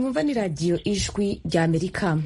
mwumva ni radiyo ijwi rya Amerika.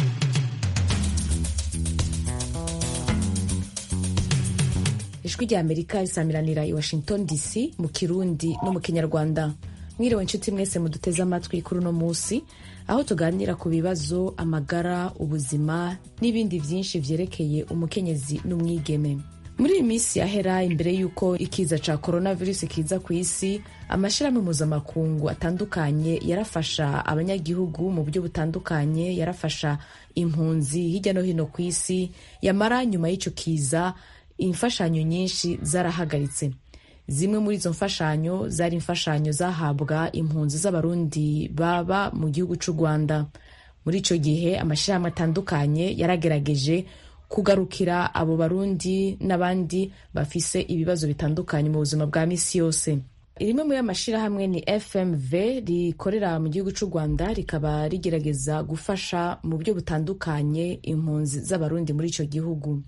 Ijwi rya Amerika risamiranira i Washington DC mu Kirundi no mu Kinyarwanda. Mwiriwe inshuti mwese muduteze amatwi kuri uno musi, aho tuganira ku bibazo, amagara, ubuzima n'ibindi vyinshi vyerekeye umukenyezi n'umwigeme. Muri iyi minsi yahera, imbere y'uko ikiza ca coronavirus kiza ku isi, amashirahamwe mpuzamakungu atandukanye yarafasha abanyagihugu mu buryo butandukanye, yarafasha impunzi hirya no hino ku isi. Yamara nyuma y'ico kiza, imfashanyo nyinshi zarahagaritse. Zimwe muri izo mfashanyo zari imfashanyo zahabwa impunzi z'abarundi baba mu gihugu c'u Rwanda. Muri ico gihe amashirahamwe atandukanye yaragerageje kugarukira abo barundi n'abandi bafise ibibazo bitandukanye mu buzima bwa misi yose. Rimwe muri amashirahamwe ni FMV rikorera mu gihugu c'u Rwanda, rikaba rigerageza gufasha mu buryo butandukanye impunzi z'abarundi muri ico gihugu.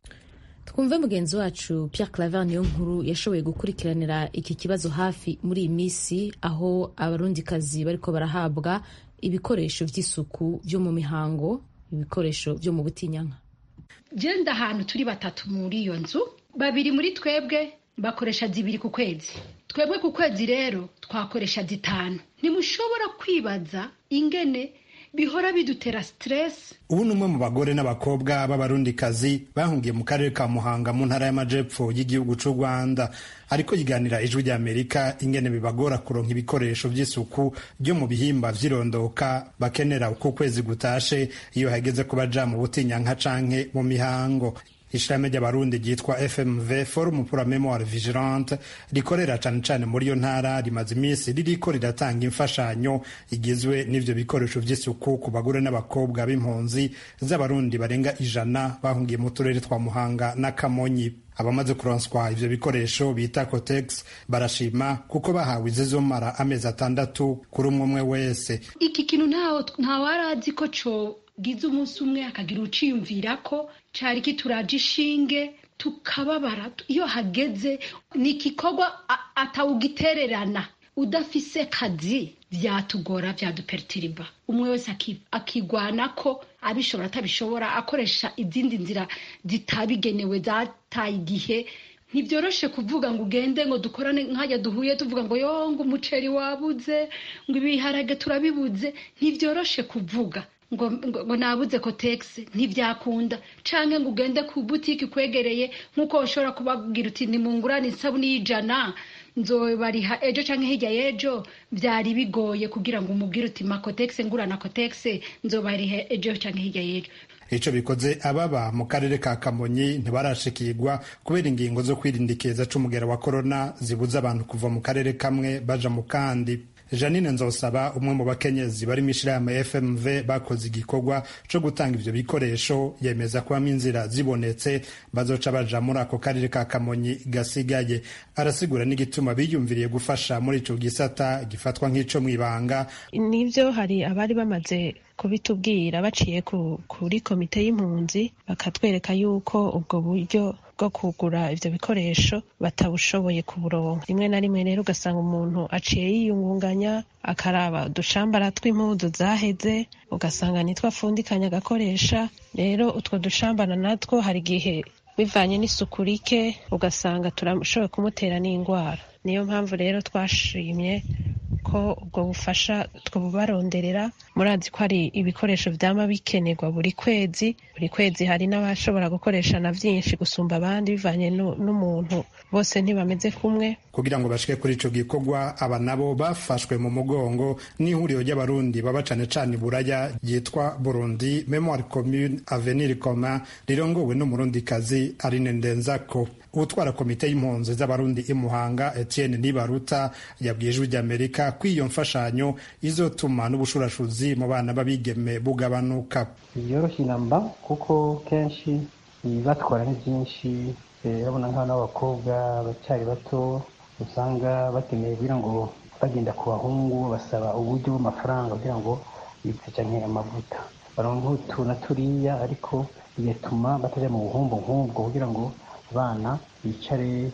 Twumve mugenzi wacu Pierre Claver Niyonkuru yashoboye gukurikiranira iki kibazo hafi muri iyi misi, aho abarundikazi bariko barahabwa ibikoresho vy'isuku vyo mu mihango, ibikoresho vyo mu butinyanka. Jenda ahantu turi batatu muri iyo nzu, babiri muri twebwe bakoresha 2 ku kwezi. Twebwe ku kwezi rero twakoresha 5. Ntimushobora kwibaza ingene bihora bidutera stress. Ubu numwe mu bagore n'abakobwa b'abarundikazi bahungiye mu karere ka Muhanga mu ntara y'Amajepfo y'igihugu c'u Rwanda, ariko yiganira Ijwi rya Amerika ingene bibagora kuronka ibikoresho vy'isuku byo mu bihimba vy'irondoka bakenera uko kwezi gutashe iyo hageze kubaja mu butinyanka canke mu mihango. Ishirahamwe ry'abarundi ryitwa FMV, Forum pour la Mémoire Vigilante, rikorera cane cane muri iyo ntara, rimaze imisi ririko riratanga imfashanyo igizwe n'ivyo bikoresho vy'isuku ku bagore n'abakobwa b'impunzi z'abarundi barenga 100 bahungiye mu turere twa Muhanga na Kamonyi. Abamaze kuronswa ivyo bikoresho bita Cotex barashima kuko bahawe izizomara amezi 6 kuri umwe wese. Iki kintu ntawe arazi ko gize umunsi umwe akagira uciyumvira ko cari kituraje ishinge tukababara. Iyo hageze ni igikorwa atawugitererana, udafise kazi vyatugora, vyadupertiriba. Umwe wese akigwana ko abishobora atabishobora, akoresha izindi nzira zitabigenewe zataye igihe. Ntibyoroshe kuvuga ngo ugende ngo dukorane nkajya duhuye tuvuga ngo ngo umuceri wabuze, ngo ibiharage turabibuze. Ntibyoroshe kuvuga ngo nabuze Cotex, ntivyakunda. Canke ngo ugende ku butiki kwegereye nkuko ushobora kubabwira uti nimungurane isabuni y'100 nzobariha ejo canke hirya y'ejo. Vyari bigoye kugira ngo umubwire uti ma Cotex ngurana Cotex nzobariha ejo canke hirya y'ejo. Ico bikoze ababa mu karere ka Kamonyi ntibarashikirwa kubera ingingo zo kwirindikeza c'umugera wa corona zibuza abantu kuva mu karere kamwe baja mu kandi. Janine Nzosaba, umwe mu bakenyezi bari mw'ishirahamwe FMV bakoze igikorwa co gutanga ivyo bikoresho, yemeza ko inzira zibonetse bazoca baja muri ako karere ka Kamonyi gasigaye. Arasigura n'igituma biyumviriye gufasha muri ico gisata gifatwa nk'ico mwibanga. Nivyo hari abari bamaze kubitubwira baciye kuri komite y'impunzi, bakatwereka yuko ubwo buryo bwo kugura ivyo bikoresho batabushoboye kuburonka. Rimwe na rimwe rero ugasanga umuntu aciye yiyungunganya akaraba udushambara tw'impuzu zaheze, ugasanga nitwo afundikanya agakoresha. Rero utwo dushambara natwo hari igihe bivanye n'isuku rike ugasanga turashoboye kumutera n'ingwara. Niyo mpamvu rero twashimye ko ubwo bufasha twobubaronderera. Murazi ko hari ibikoresho vyama bikenerwa buri kwezi. Buri kwezi hari n'abashobora gukoresha na vyinshi gusumba abandi bivanye n'umuntu, bose ntibameze kumwe. Kugira ngo bashike kuri ico gikorwa, aba nabo bafashwe mu mugongo n'ihuriro ry'abarundi baba cane cane Buraya ryitwa Burundi Mémoire Commune Avenir Commun, rirongowe n'umurundikazi Aline Ndenzako. Utwara komite y'impunzi z'abarundi i Muhanga, Etienne Nibaruta, yabwiye Ijwi rya Amerika ko iyo mfashanyo izotuma n'ubushurashuzi mu bana babigeme bugabanuka. Yoroshye namba kuko kenshi batwara ni byinshi. Urabona nk'abana b'abakobwa bacyari bato usanga bakeneye kugira ngo bagenda ku bahungu basaba uburyo bw'amafaranga kugira ngo bipfucanke amavuta baronka utu na turiya, ariko bigatuma bataja mu buhombo nk'ubwo kugira ngo abana bicare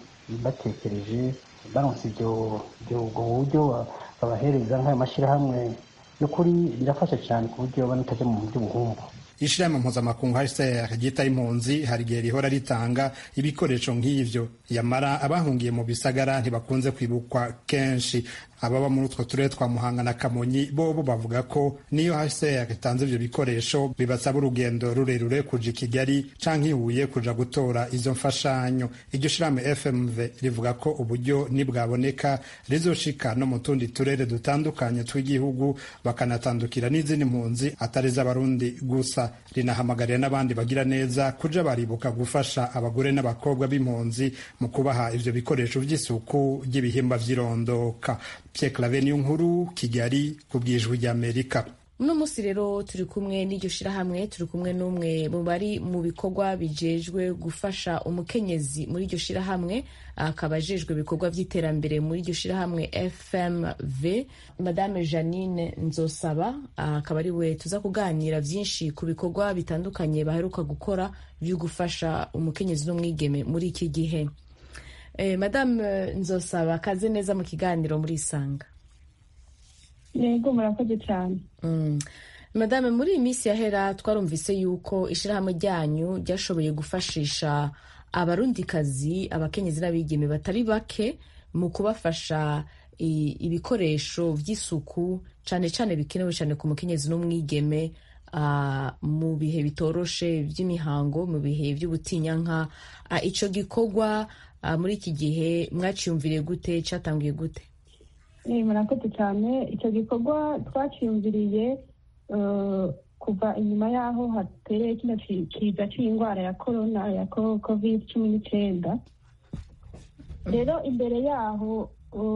batekereje baronse ubwo buryo babahereza nk'ayo mashyirahamwe ni ukuri birafasha cyane ku buryo baba bitajya mu by'ubuhumbu. ishirahamwe mpuzamakungu HCR ryita impunzi hari igihe rihora ritanga ibikoresho nk'ivyo, yamara abahungiye mu bisagara ntibakunze kwibukwa kenshi. Ababa muri utwo turere twa Muhanga na Kamonyi bobo bavuga ko niyo HCR itanze ivyo bikoresho bibasaba urugendo rurerure kuja i Kigali canke i Huye kuja gutora izo mfashanyo. Iryo shirahamwe FMV rivuga ko uburyo nibwaboneka rizoshika no mu tundi turere dutandukanye tw'igihugu, bakanatandukira n'izindi mpunzi atari z'abarundi gusa. Rinahamagarira n'abandi bagira neza kuja baribuka gufasha abagore n'abakobwa b'impunzi mu kubaha ivyo bikoresho vy'isuku ry'ibihimba vy'irondoka. Pierre Claver Niyonkuru, Kigali, ku bw'Ijwi ry'Amerika. uno munsi rero turi kumwe n'iryo shirahamwe, turi kumwe n'umwe mu bari mu bikorwa bijejwe gufasha umukenyezi muri iryo shirahamwe, akaba ajejwe ibikorwa vy'iterambere muri iryo shirahamwe FMV, Madame Janine Nzosaba, akaba ari we tuza kuganira vyinshi ku bikorwa bitandukanye baheruka gukora vyo gufasha umukenyezi n'umwigeme muri iki gihe. Madame Nzosaba, kaze neza mu kiganiro muri Isanga. Yego, murakoze cyane. Madame, muri iyi minsi yahera twarumvise yuko ishirahamwe ryanyu ryashoboye gufashisha abarundikazi, abakenyezi n'abigeme batari bake mu kubafasha ibikoresho vy'isuku cane cane bikenewe cane ku mukenyezi n'umwigeme mu bihe bitoroshe vy'imihango, mu bihe vy'ubutinyanka. Ico gikorwa muri iki gihe mwaciyumviriye gute, catanguye gute? Murakoze cyane. Icyo gikorwa twaciyumviriye kuva inyuma y'aho hatereye kino kiza c'indwara ya corona ya COVID-19. Rero imbere yaho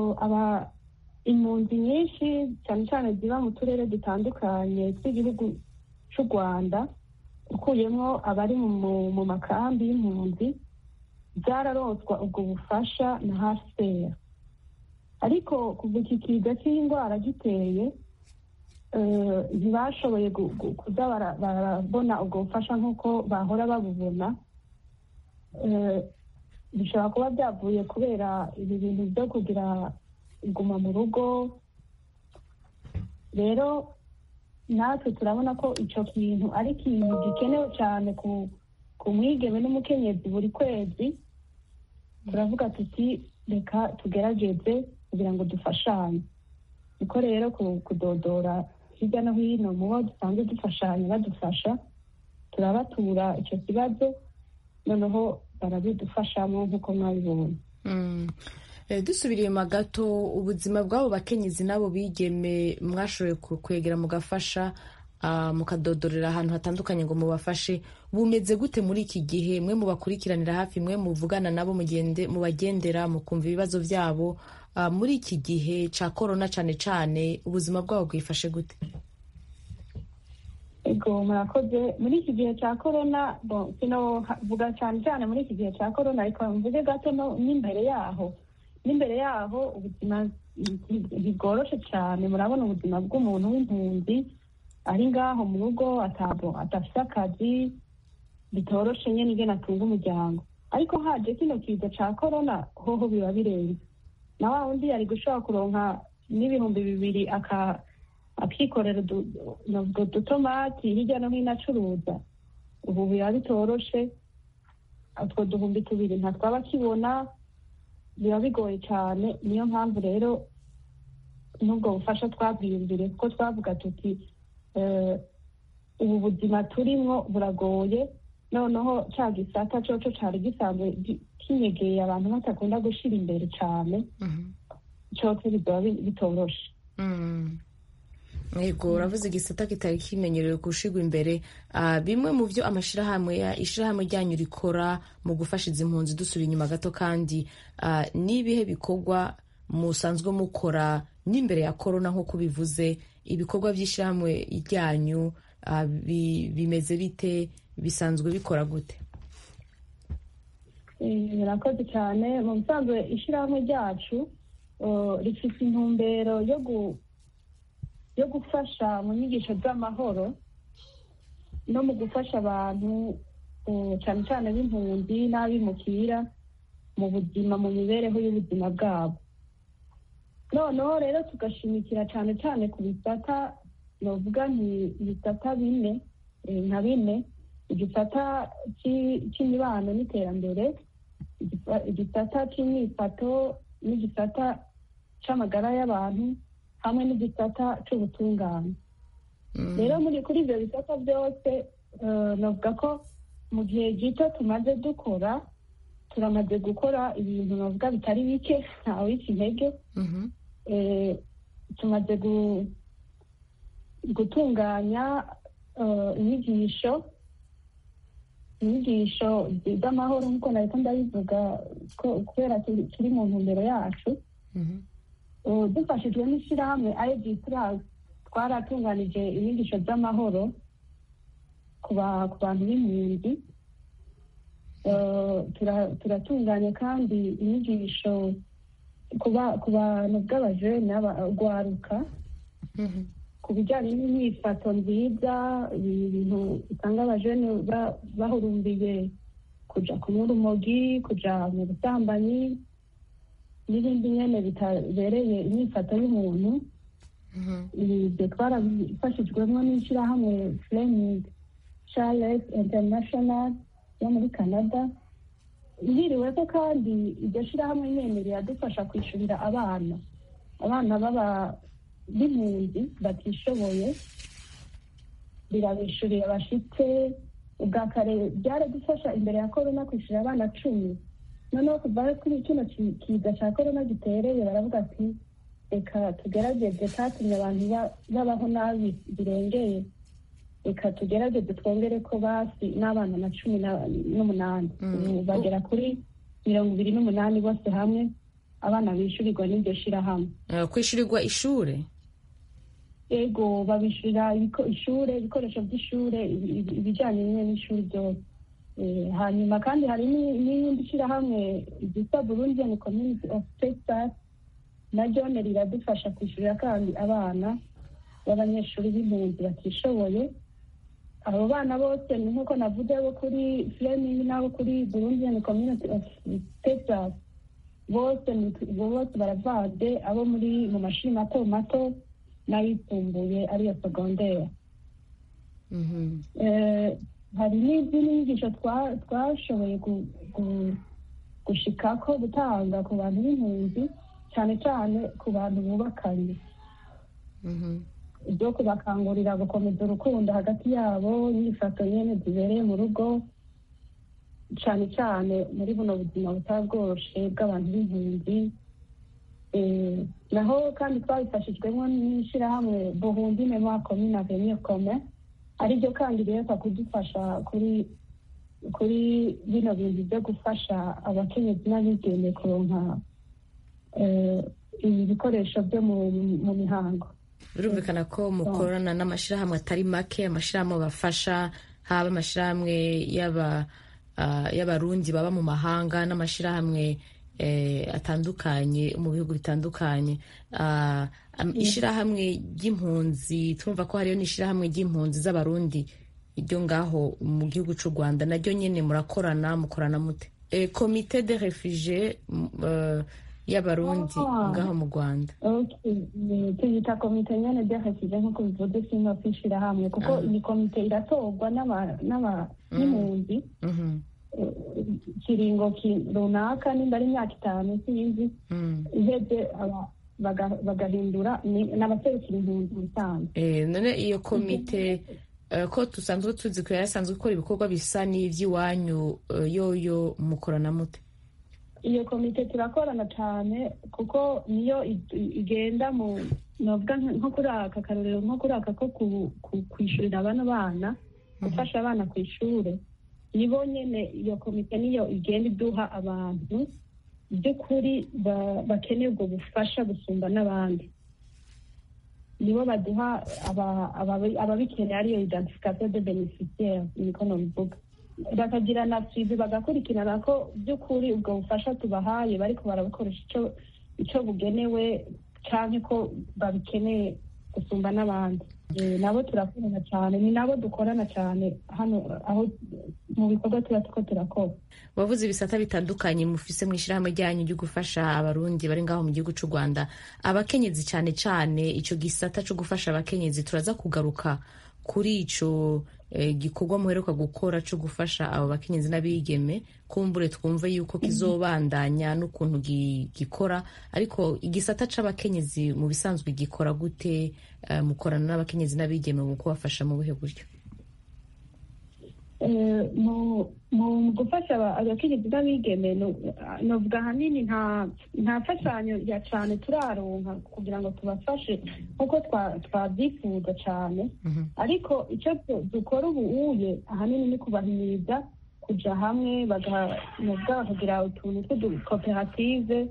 impunzi nyinshi cyane cyane ziba mu turere dutandukanye tw'igihugu c'u Rwanda, ukuyemwo abari mu makambi y'impunzi, zararonswa ubwo bufasha na HCR. Ariko kuva iki kiza cy'indwara giteye, ntibashoboye kuza barabona ubwo bufasha nk'uko bahora babubona. Bishobora kuba byavuye kubera ibi bintu byo kugira iguma mu rugo. Rero natwe turabona ko icyo kintu ari ikintu gikenewe cyane ku mwigeme n'umukenyezi buri kwezi. Turavuga tuti reka tugerageze kugira ngo dufashanye. Niko rero kudodora hirya no hino mu bo dusanzwe dufashanya badufasha, turabatura icyo kibazo, noneho barabidufashamo nk'uko mwabibonye. Dusubiriye gato, ubuzima bw'abo bakenyezi n'abo bigeme mwashoboye kwegera mugafasha, mukadodorera ahantu hatandukanye ngo mubafashe, bumeze gute muri iki gihe? Mwe mubakurikiranira hafi, mwe muvugana nabo, mubagendera mukumva ibibazo byabo, muri iki gihe ca corona cane cane ubuzima bwabo bwifashe gute? Ego, murakoze. Muri iki gihe ca corona, sinovuga cyane cyane muri iki gihe ca corona, ariko mvuge gato n'imbere yaho ubuzima ntibworoshe cyane. Murabona ubuzima bw'umuntu w'impunzi ari ngaho mu rugo adafite akazi, bitoroshe nyene ingene atunga umuryango. Ariko haje kino kiza ca corona, hoho biba birenze. Na wa wundi yari gushobora kuronka n'ibihumbi 2 akikorera udutomati hirya no hino acuruza, ubu biba bitoroshe. Utwo 2,000 ntatwaba akibona, biba bigoye cyane. Niyo mpamvu rero n'ubwo bufasha twabwiyumvire, kuko twavuga tuti ubu buzima turimwo buragoye, noneho ca gisata coco cari gisanzwe kinyegeye abantu batakunda gushira imbere cane, coco bizoba bitoroshe. Yego, uravuze igisata kitari kimenyerewe gushirwa imbere. Bimwe mu vyo ishirahamwe ryanyu rikora mu gufasha izi mpunzi, dusubira inyuma gato kandi, n'ibihe bikorwa musanzwe mukora n'imbere ya corona nk'uko bivuze? Ibikorwa vy'ishirahamwe ryanyu bimeze bite, bisanzwe bikora gute? Murakoze cyane. Mu bisanzwe ishirahamwe ryacu rifite intumbero yo gufasha mu nyigisho z'amahoro no mu gufasha abantu cyane cyane b'impunzi n'abimukira mu buzima, mu mibereho y'ubuzima bwabo. Noneho rero tugashimikira cyane cyane ku bisata novuga ibisata bine nka bine: igisata cy'imibano n'iterambere, igisata cy'imyifato n'igisata c'amagara y'abantu, hamwe n'igisata c'ubutungane. Rero kuri ibyo bisata byose novuga ko mu gihe gito tumaze dukora, turamaze gukora ibintu novuga bitari bike, ntawica intege. Tumaze gutunganya inyigisho z'amahoro, nk'uko nariko ndabivuga, kubera turi mu ntumbero yacu. Dufashijwe n'ishyirahamwe IDP, twaratunganije inyigisho z'amahoro ku bantu b'impunzi. Turatunganya kandi inyigisho ku bantu bw'abajene n'abagwaruka, ku bijyanye n'imyifato nziza, ibintu usanga abajene bahurumbiye kuja kunywa urumogi, kuja mu busambanyi n'ibindi nyene bitabereye imyifato y'umuntu. Ibyo twarabifashijwemo n'ishyirahamwe Fleming Charles International yo muri Canada. Hiriwe ko kandi iryo shyirahamwe nyene riradufasha kwishurira abana b'impunzi batishoboye, rirabishurira bashitse. Ubwa kare byaradufasha imbere ya korona kwishurira abana 10. Noneho kuva kuri kino kiza cya korona gitereye, baravuga ati reka tugerageze, katumye abantu babaho nabi birengeye, reka tugerageze twongere ko basi n'abana na 18 bagera kuri 28 bose hamwe abana bishyurirwa n'iryo shyirahamwe. Kwishyurirwa ishure? Ego, babishyurira ishure, ibikoresho by'ishure, ibijyanye n'ishuri byose. Hanyuma kandi hari n'iyindi shyirahamwe ryitwa Burundian Community of Texas, naryo riradufasha kwishyurira kandi abana b'abanyeshuri b'impunzi batishoboye. Abo bana bose ni nk'uko navuze, bo kuri Fleming n'abo kuri Burundian Community of Texas, bose baravanze, abo mu mashuri mato mato n'ayisumbuye ariyo segondere. Hari n'izindi nyigisho twashoboye gushikako, gutanga ku bantu b'impunzi, cyane cyane ku bantu bubakanye, ibyo kubakangurira gukomeza urukundo hagati yabo, n'imifato nyene zibereye mu rugo, cyane cyane muri buno buzima butabworoshe bw'abantu b'impunzi. Naho kandi twabifashijwemo n'ishyirahamwe Burundi Memoire Commune Avenir Commun, ariryo kandi rero kudufasha kuri bino bintu byo gufasha abakenyezi n'abigeme kuronka ibikoresho byo mu mihango. Birumvikana ko mukorana n'amashyirahamwe atari make, amashyirahamwe bafasha, haba amashyirahamwe y'abarundi baba mu mahanga n'amashyirahamwe atandukanye mu bihugu bitandukanye. Ishyirahamwe ry'impunzi, twumva ko hariyo n'ishyirahamwe ry'impunzi z'abarundi iryo ngaho mu gihugu cy'u Rwanda, naryo nyine mukorana mute? Comité de réfugiés y'abarundi ngaho mu Rwanda. Tuyita komite nyene de réfugiés nk'uko bivuze, singa kwishirahamwe kuko ni komite iratorwa n'impunzi kiringo runaka, nimba ari imyaka 5 sinzi, iheze bagahindura n'abaserukira impunzi musanzwe. None iyo komite ko tusanzwe tuzi ko yarasanzwe gukora ibikorwa bisa n'ivy'iwanyu, yoyo mukorana mute? Iyo komite turakorana cyane kuko niyo igenda novuga nko kuri aka karorero, nko kuri aka ko kwishurira bana, gufasha abana ku ishure. Nibo nyene iyo komite niyo igenda iduha abantu by'ukuri bakeneye ubwo bufasha gusumba n'abandi. Nibo baduha ababikeneye, ariyo identification de bénéficiaires, niko nobivuga. Bakagira na suivi, bagakurikirana ko by'ukuri ubwo bufasha tubahaye bariko barabukoresha ico bugenewe, canke ko babikeneye gusumba n'abandi. Nabo turakorana cyane, ni nabo dukorana cyane hano aho mu bikorwa tuba turiko turakora. wavuze ibisata bitandukanye mufise mu ishyirahamwe ryanyu ryo gufasha abarundi bari ngaho mu gihugu cy'u Rwanda, abakenyezi cyane cyane. Ico gisata cyo gufasha abakenyezi turaza kugaruka kuri ico gikorwa muheruka gukora cyo gufasha abo bakenyezi n'abigeme, kumbure twumve yuko kizobandanya n'ukuntu gikora. Ariko igisata c'abakenyezi mu bisanzwe gikora gute? Mukorana n'abakenyezi n'abigeme mu kubafasha mu buhe buryo? mu gufasha abakenyezi n'abigeme novuga ahanini nta mfashanyo ya cane turaronka kugira ngo tubafashe nk'uko twavyifuza cane. Ariko ico dukora ubuye ahanini ni kubahimiriza kuja hamwe bakagira utuntu tw'udukoperative,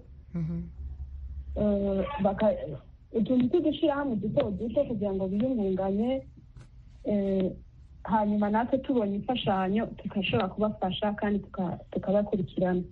utuntu tw'udushirahamwe duto duto kugira ngo biyungunganye, hanyuma natwe tubonye imfashanyo tugashobora kubafasha kandi tukabakurikirana.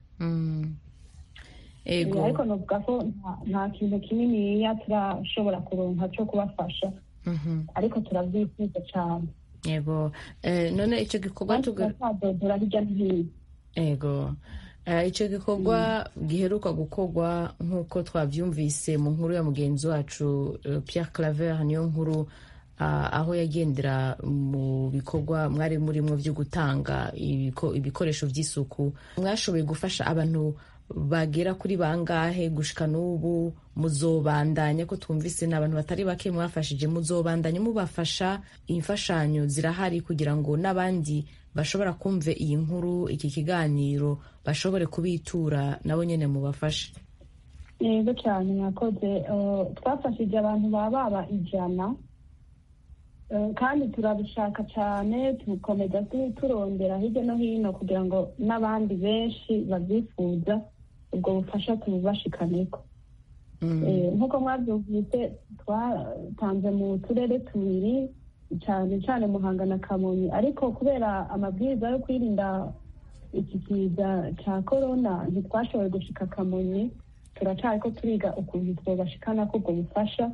Ariko novuga ko nta kintu kininiya turashobora kuronka cyo kubafasha, ariko turavyifuza cane. Yego. None ico gikorwa tuzadodora hirya no hino. Yego. Ico gikorwa giheruka gukorwa nk'uko twavyumvise mu nkuru ya mugenzi wacu Pierre Claver niyo nkuru, aho yagendera mu bikorwa mwari murimwo vyo gutanga ibikoresho vy'isuku. Mwashoboye gufasha abantu bagera kuri bangahe gushika n'ubu? Muzobandanya ko twumvise n'abantu batari bake mwafashije, muzobandanya mubafasha? Imfashanyo zirahari kugira ngo n'abandi bashobora kumva iyi nkuru, iki kiganiro, bashobore kubitura nabo nyene mubafashe? Yego cyane, mwakoze. Twafashije abantu baba 100, kandi turabishaka cyane, tukomeza turondera hirya no hino kugira ngo n'abandi benshi babyifuza ubwo bufasha tububashikaneko. Nk'uko mwabyumvise twatanze mu turere 2 cyane cyane Muhanga na Kamonyi, ariko kubera amabwiriza yo kwirinda iki kiza cya corona ntitwashoboye gushika Kamonyi. Turacariko turiga ukuntu twobashikana ko ubwo bufasha.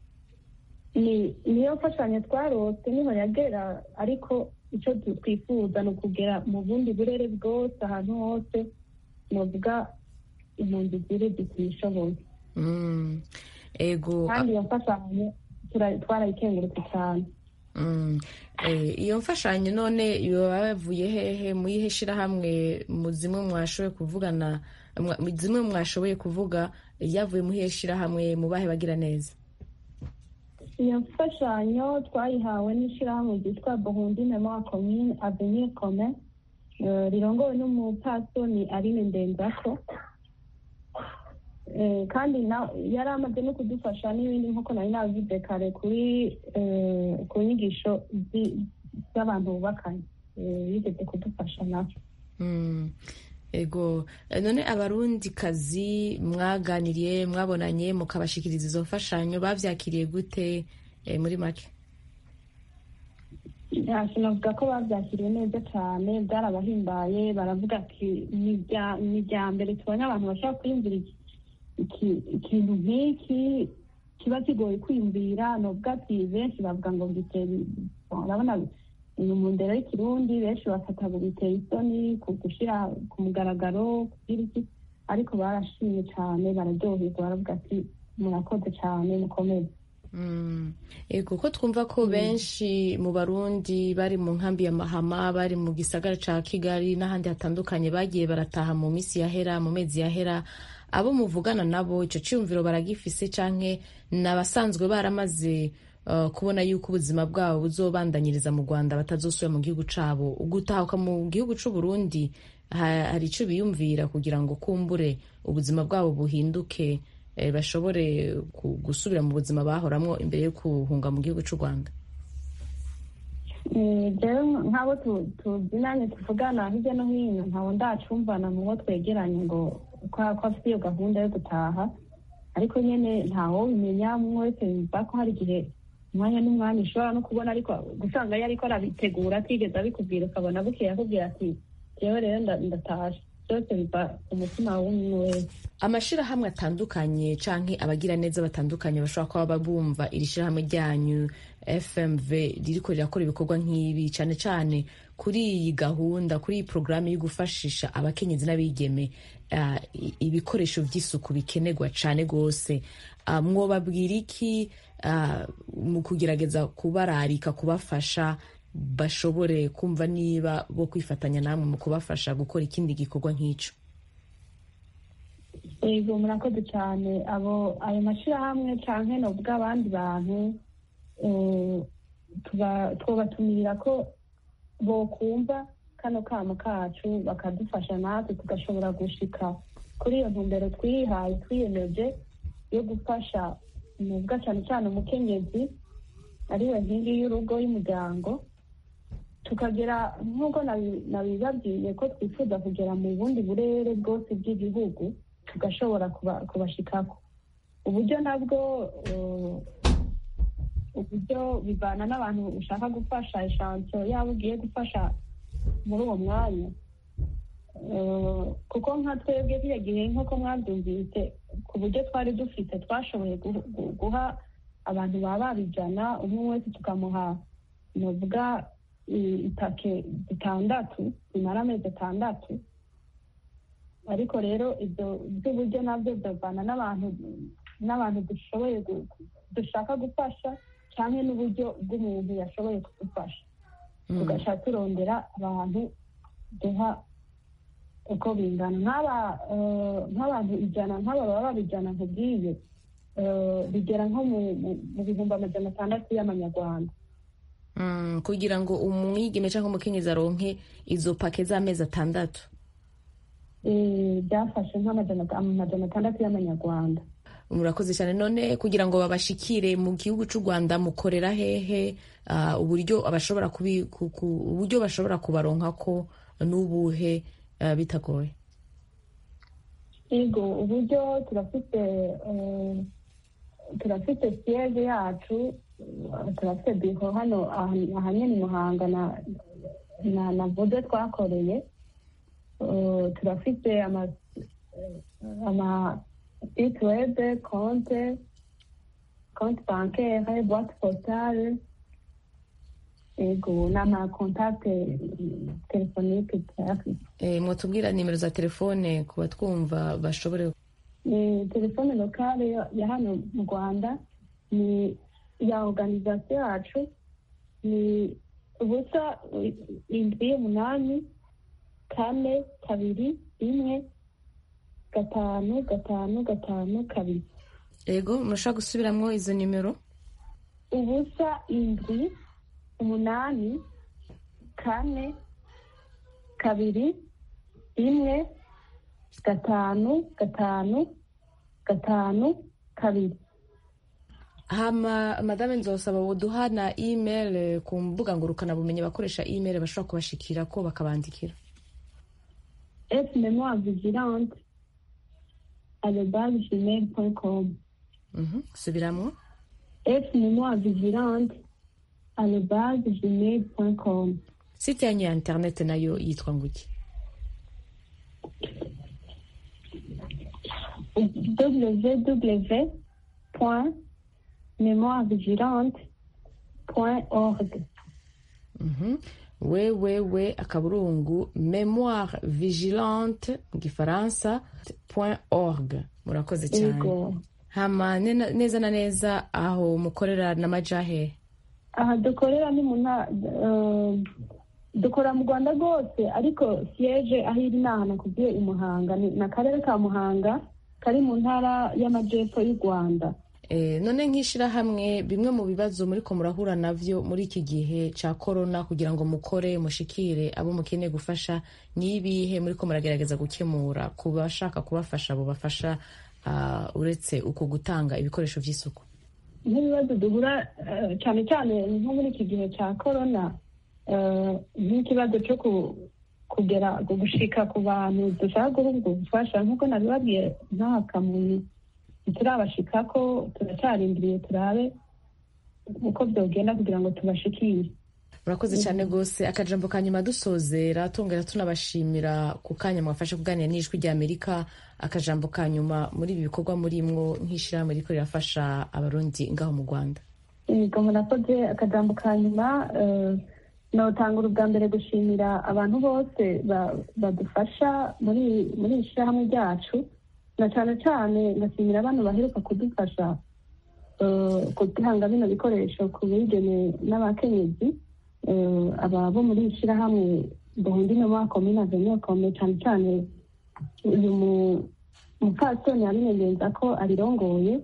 Niyo mfashanyo twarose niho yagera, ariko icyo twifuza ni ukugera mu bundi burere bwose, ahantu hose novuga impunzi ziri zitishoboye. Ego. Kandi iyo mfashanyo twarayikengurutse cyane. Iyo mfashanyo none bavuye hehe? Muyihe shirahamwe? Mu zimwe mwashoboye kuvugana, zimwe mwashoboye kuvuga yavuye muyihe shirahamwe? Mubahe bagira neza? Iyo mfashanyo twayihawe n'ishirahamwe ryitwa Burundi Memoire Commune Avenir Commun, rirongowe n'umupasoni Aline Ndenzako. Kandi yari amaze no kudufasha n'ibindi nk'uko nari nabivuze kare ku nyigisho z'abantu bubakanye, yigeze kudufasha navyo. Ego. None abarundikazi mwaganiriye, mwabonanye, mukabashikiriza izo mfashanyo, bavyakiriye gute muri make? Sinavuga ko bavyakiriye neza cyane, byarabahimbaye. Baravuga ati ni irya mbere tubonye abantu bashobora kwiyumvira ikintu nk'iki kiba kigoye kwiyumvira. Novuga ati benshi bavuga ngo urabona mu ndero y'ikirundi benshi bafata ngo biteye isoni gushira ku mugaragaro kugira iki, ariko barashimye cyane, bararyoherwa, baravuga ati murakoze cyane, mukomeze. Kuko twumva ko benshi mu Barundi bari mu nkambi ya Mahama, bari mu gisagara ca Kigali n'ahandi hatandukanye, bagiye barataha mu misi yahera, mu mezi yahera. Abo muvugana nabo ico ciyumviro baragifise canke n'abasanzwe baramaze kubona yuko ubuzima bwabo buzobandanyiriza mu Rwanda, batazosubira mu gihugu cabo? Gutahuka mu gihugu c'u Burundi hari ico biyumvira kugira ngo kumbure ubuzima bwabo buhinduke, bashobore gusubira mu buzima bahoramwo imbere yo kuhunga mu gihugu c'u Rwanda? Nk'abo tuzinanye tuvugana hirya no hino, ntawo ndacumvana mu bo twegeranye ngo ko afite iyo gahunda yo gutaha, ariko nyene ntawo bimenya. Umwe wese yumva ko hari igihe umwanya n'umwanya ushobora no kubona, ariko gusanga iyo ariko arabitegura atigeze abikubwira, ukabona bukeye akubwira ati jewe rero ndatashe. Byose biva ku mutima w'umwe wese. Amashirahamwe atandukanye canke abagira neza batandukanye bashobora kuba babumva iri shirahamwe ryanyu FMV ririko rirakora ibikorwa nk'ibi, cane cane kuri iyi gahunda, kuri iyi porogaramu yo gufashisha abakenyezi n'abigeme ibikoresho by'isuku bikenerwa cyane rwose, mwobabwira iki mu kugerageza kubararika kubafasha bashobore kumva niba bo kwifatanya namwe mu kubafasha gukora ikindi gikorwa nk'icyo? yego murakoze cyane. ayo mashyirahamwe cyangwa nubwo abandi bantu twobatumirira ko bokumva kano kamo kacu bakadufasha natwe tugashobora gushika kuri iyo ntumbero twihaye twiyemeje yo gufasha nubwo cyane cyane umukenyezi ariwe nkingi y'urugo y'umuryango, tukagera nk'uko nabibabwiye ko twifuza kugera mu bundi burere bwose bw'igihugu tugashobora kubashikako. uburyo nabwo uburyo bivana n'abantu ushaka gufasha, ishanso yaba ugiye gufasha muri uwo mwanya, kuko nka twebwe kiriya gihe nk'uko mwabyumvise ku buryo twari dufite twashoboye guha abantu baba ijana, umwe wese tukamuha novuga itake 6 zimara amezi 6. ariko rero ibyo by'uburyo nabyo byavana n'abantu dushoboye dushaka gufasha cyane n'uburyo bw'umuntu yashoboye kudufasha, tugasha turondera abantu duha uko bingana. nk'abantu 100 nk'aba baba bijana nkubwiye bigera nko mu 600 y'amanyarwanda. Kugira ngo umwigeme cyangwa umukenyezi aronke izo pake z'amezi 6 byafashe nk'amajana 600 y'amanyarwanda. Murakoze cyane. None kugira ngo babashikire mu gihugu cy'u Rwanda mukorera hehe? Uburyo bashobora uburyo bashobora kubaronka ko n'ubuhe bitagoye? Yego, uburyo turafite siège yacu, turafite biro hano ahanyene Muhanga na Vode twakoreye. Turafite ama site web, compte bancaire, boîte postale, ego n'ama contact telefonique. Mwatubwira nimero za telefone ku batwumva bashobore? Telefone lokale ya hano mu Rwanda ni ya organisation yacu ni 7 8 4 2 1 5 5 5 2. Ego, murashaka gusubiramwo izo nimero? 7 8 4 2 1 5 5 2. Hama madame nzosaba woduha na email ku mbuga ngurukana bumenyi bakoresha email bashobora kubashikira ko bakabandikira. fmemoirevigilante@gmail.com. Subiramo. fmemoirevigilante@gmail.com. Site yanyu ya internet nayo yitwa nguki? www.memoirevigilante.org. www /memoirevigilante mu gifaransa .org. Murakoze cyane. Hama neza na neza aho mukorera na majahe? Aha dukorera ni dukora mu Rwanda rwose, ariko siège aho iri nahana kugiye i Muhanga, na karere ka Muhanga kari mu ntara y'amajepfo y'u Rwanda. None nk'ishirahamwe bimwe mu bibazo muriko murahura navyo muri iki gihe ca corona kugira ngo mukore mushikire abo mukeneye gufasha, nibihe muriko muragerageza gukemura kubashaka kubafasha abo bafasha uretse uko gutanga ibikoresho vy'isuku? Nk'ibibazo duhura cyane cyane nko muri iki gihe ca corona, nk'ikibazo cyo kugera gushika ku bantu dushaka gufasha, nk'uko nabibabwiye nta kamuntu turabashika ko turacarindiriye turabe uko byogenda kugira ngo tubashikire. Murakoze cyane rwose. Akajambo kanyuma dusozera tongera tunabashimira ku kanya mwafashe kuganira n'Ijwi ry'Amerika. Akajambo kanyuma muri ibi bikorwa murimwo nk'ishirahamwe riko rirafasha abarundi ngaho mu Rwanda. Yego murakoze. Akajambo kanyuma notangura ubwa mbere gushimira abantu bose badufasha muri iri shyirahamwe ryacu, na cyane cyane ngashimira abantu baheruka kudufasha gutanga bino bikoresho ku bigeme n'abakenyezi, aba bo muri iri shyirahamwe Burundi no muri komine Avenue Kome, cyane cyane uyu mupfasoni yabimenyereza ko arirongoye,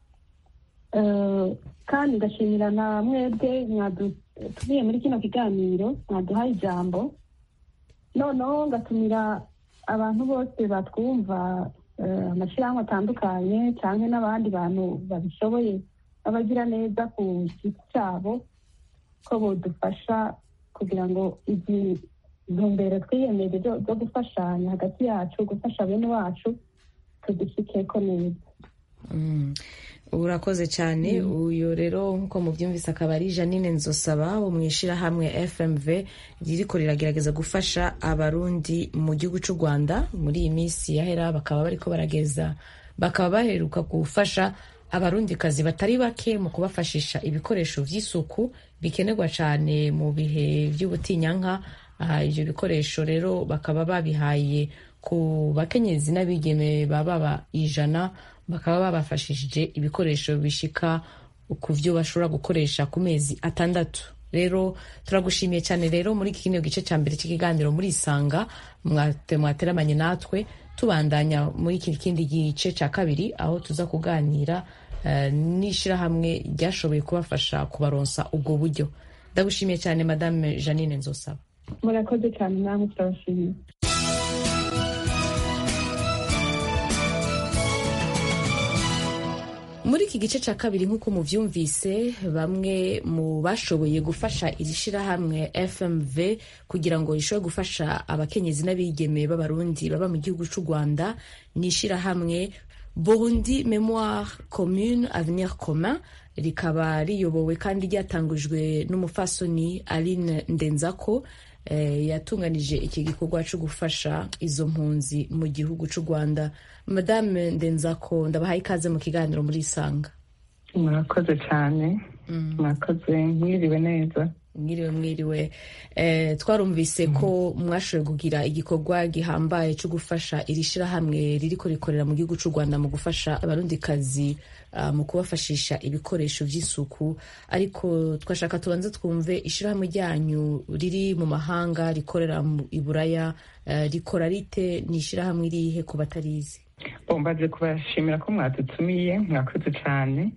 kandi ngashimira na mwebwe tugiye muri kino kiganiro mwaduhaye ijambo, noneho ngatumira abantu bose batwumva, amashyirahamwe atandukanye cyangwa n'abandi bantu babishoboye babagira neza ku giti cyabo ko bodufasha kugira ngo izi ntumbero twiyemeje zo gufashanya hagati yacu, gufasha bene wacu tugishikeko neza. Urakoze cyane. Uyu rero nk'uko mubyumvise akaba ari Janine Nzosaba wo mu ishyirahamwe FMV ririko riragerageza gufasha abarundi mu gihugu cy'u Rwanda muri iyi minsi yahera, bakaba baheruka gufasha abarundikazi batari bake mu kubafashisha ibikoresho by'isuku bikenerwa cyane mu bihe by'ubutinyanka. Ibyo bikoresho rero bakaba babihaye ku bakenyezi n'abigeme baba 100, bakaba babafashishije ibikoresho bishika ku byo bashobora gukoresha ku mezi 6. Rero turagushimiye cyane rero muri kino gice cya mbere cy'ikiganiro muri Isanga mwateramanye natwe, tubandanya muri kindi gice cya kabiri aho tuza kuganira n'ishyirahamwe ryashoboye kubafasha kubaronsa ubwo buryo. Ndagushimiye cyane Madame Janine Nzosaba. Murakoze cyane, namwe turabashimiye. Muri iki gice cya kabiri nk'uko muvyumvise, bamwe mu bashoboye gufasha iri shirahamwe FMV kugira ngo rishobore gufasha abakenyezi n'abigeme b'abarundi baba mu gihugu cy'u Rwanda ni ishirahamwe Burundi Mémoire Commune Avenir Commun, rikaba riyobowe kandi ryatangujwe n'umufasoni Aline Ndenzako yatunganije iki gikorwa cyo gufasha izo mpunzi mu gihugu cy'u Rwanda. Madame Ndenzako, ndabahaye ikaze mu kiganiro muri Isanga. Murakoze cyane. Murakoze, mwiriwe neza. Mwiriwe. Twarumvise ko mwashoboye kugira igikorwa gihambaye cyo gufasha iri shirahamwe ririko rikorera mu gihugu cy'u Rwanda mu gufasha abarundikazi mu kubafashisha ibikoresho by'isuku, ariko twashaka tubanze twumve ishirahamwe ryanyu riri mu mahanga rikorera i Buraya rikora rite, ni ishirahamwe irihe ku batarizi? Mbaze kubashimira ko mwadutumiye, mwakoze cyane.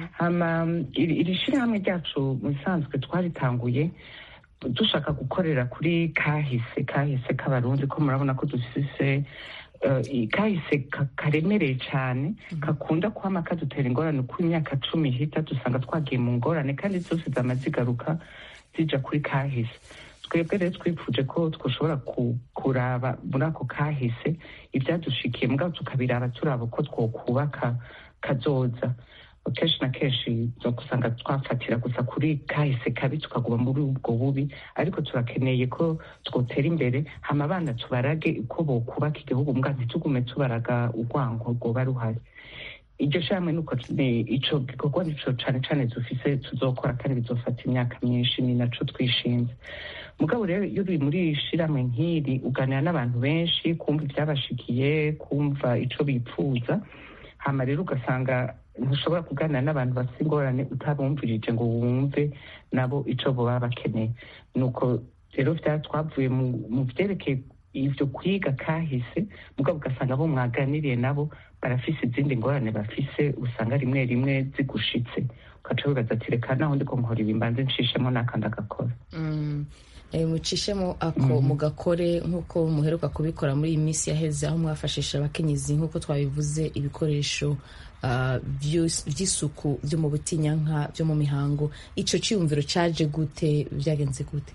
Iri shirahamwe ryacu mu bisanzwe twaritanguye dushaka gukorera kuri kahise k'abarundi, ko murabona ko dufise kahise karemereye cyane, kakunda kwama kadutera ingorane uko imyaka 10 ihita, dusanga twagiye mu ngorane kandi zose zamazigaruka zija kuri kahise. Twebwe rero twipfuje ko twashobora kuraba muri ako kahise ibyadushikiye, mugabo tukabiraba turaba ko twokubaka kazoza. Kenshi na kenshi usanga twafatira gusa kuri kahise kabi tukaguma muri ubwo bubi, ariko turakeneye ko twotera imbere, hama abana tubarage uko bokubaka igihugu, mbwa ntitugume tubaraga urwango rwoba ruhari. Iryo shamwe nuko ico gikorwa nico cane cane dufise tuzokora kandi bizofata imyaka myinshi, ni naco twishinze. Mugabo rero iyo uri muri shiramwe nk'iri uganira n'abantu benshi, kumva ibyabashikiye, kumva ico bipfuza, hama rero ugasanga ntushobora kuganira n'abantu bafite ingorane utabumvirije ngo wumve nabo ico boba bakeneye. Nuko rero twavuye mu vyerekeye ivyo kwiga kahise, mugabo ugasanga bo mwaganiriye nabo barafise izindi ngorane bafise, usanga rimwe rimwe zigushitse, ukaca wibaza ati reka naho ndiko nkora ibi mbanze nshishemo n'akandi agakora. Mucishemo ako mugakore nk'uko muheruka kubikora muri iyi minsi yaheze, aho mwafashisha abakenyezi nk'uko twabivuze ibikoresho by'isuku byo mu butinyanka, byo mu mihango. Ico ciyumviro caje gute, byagenze gute?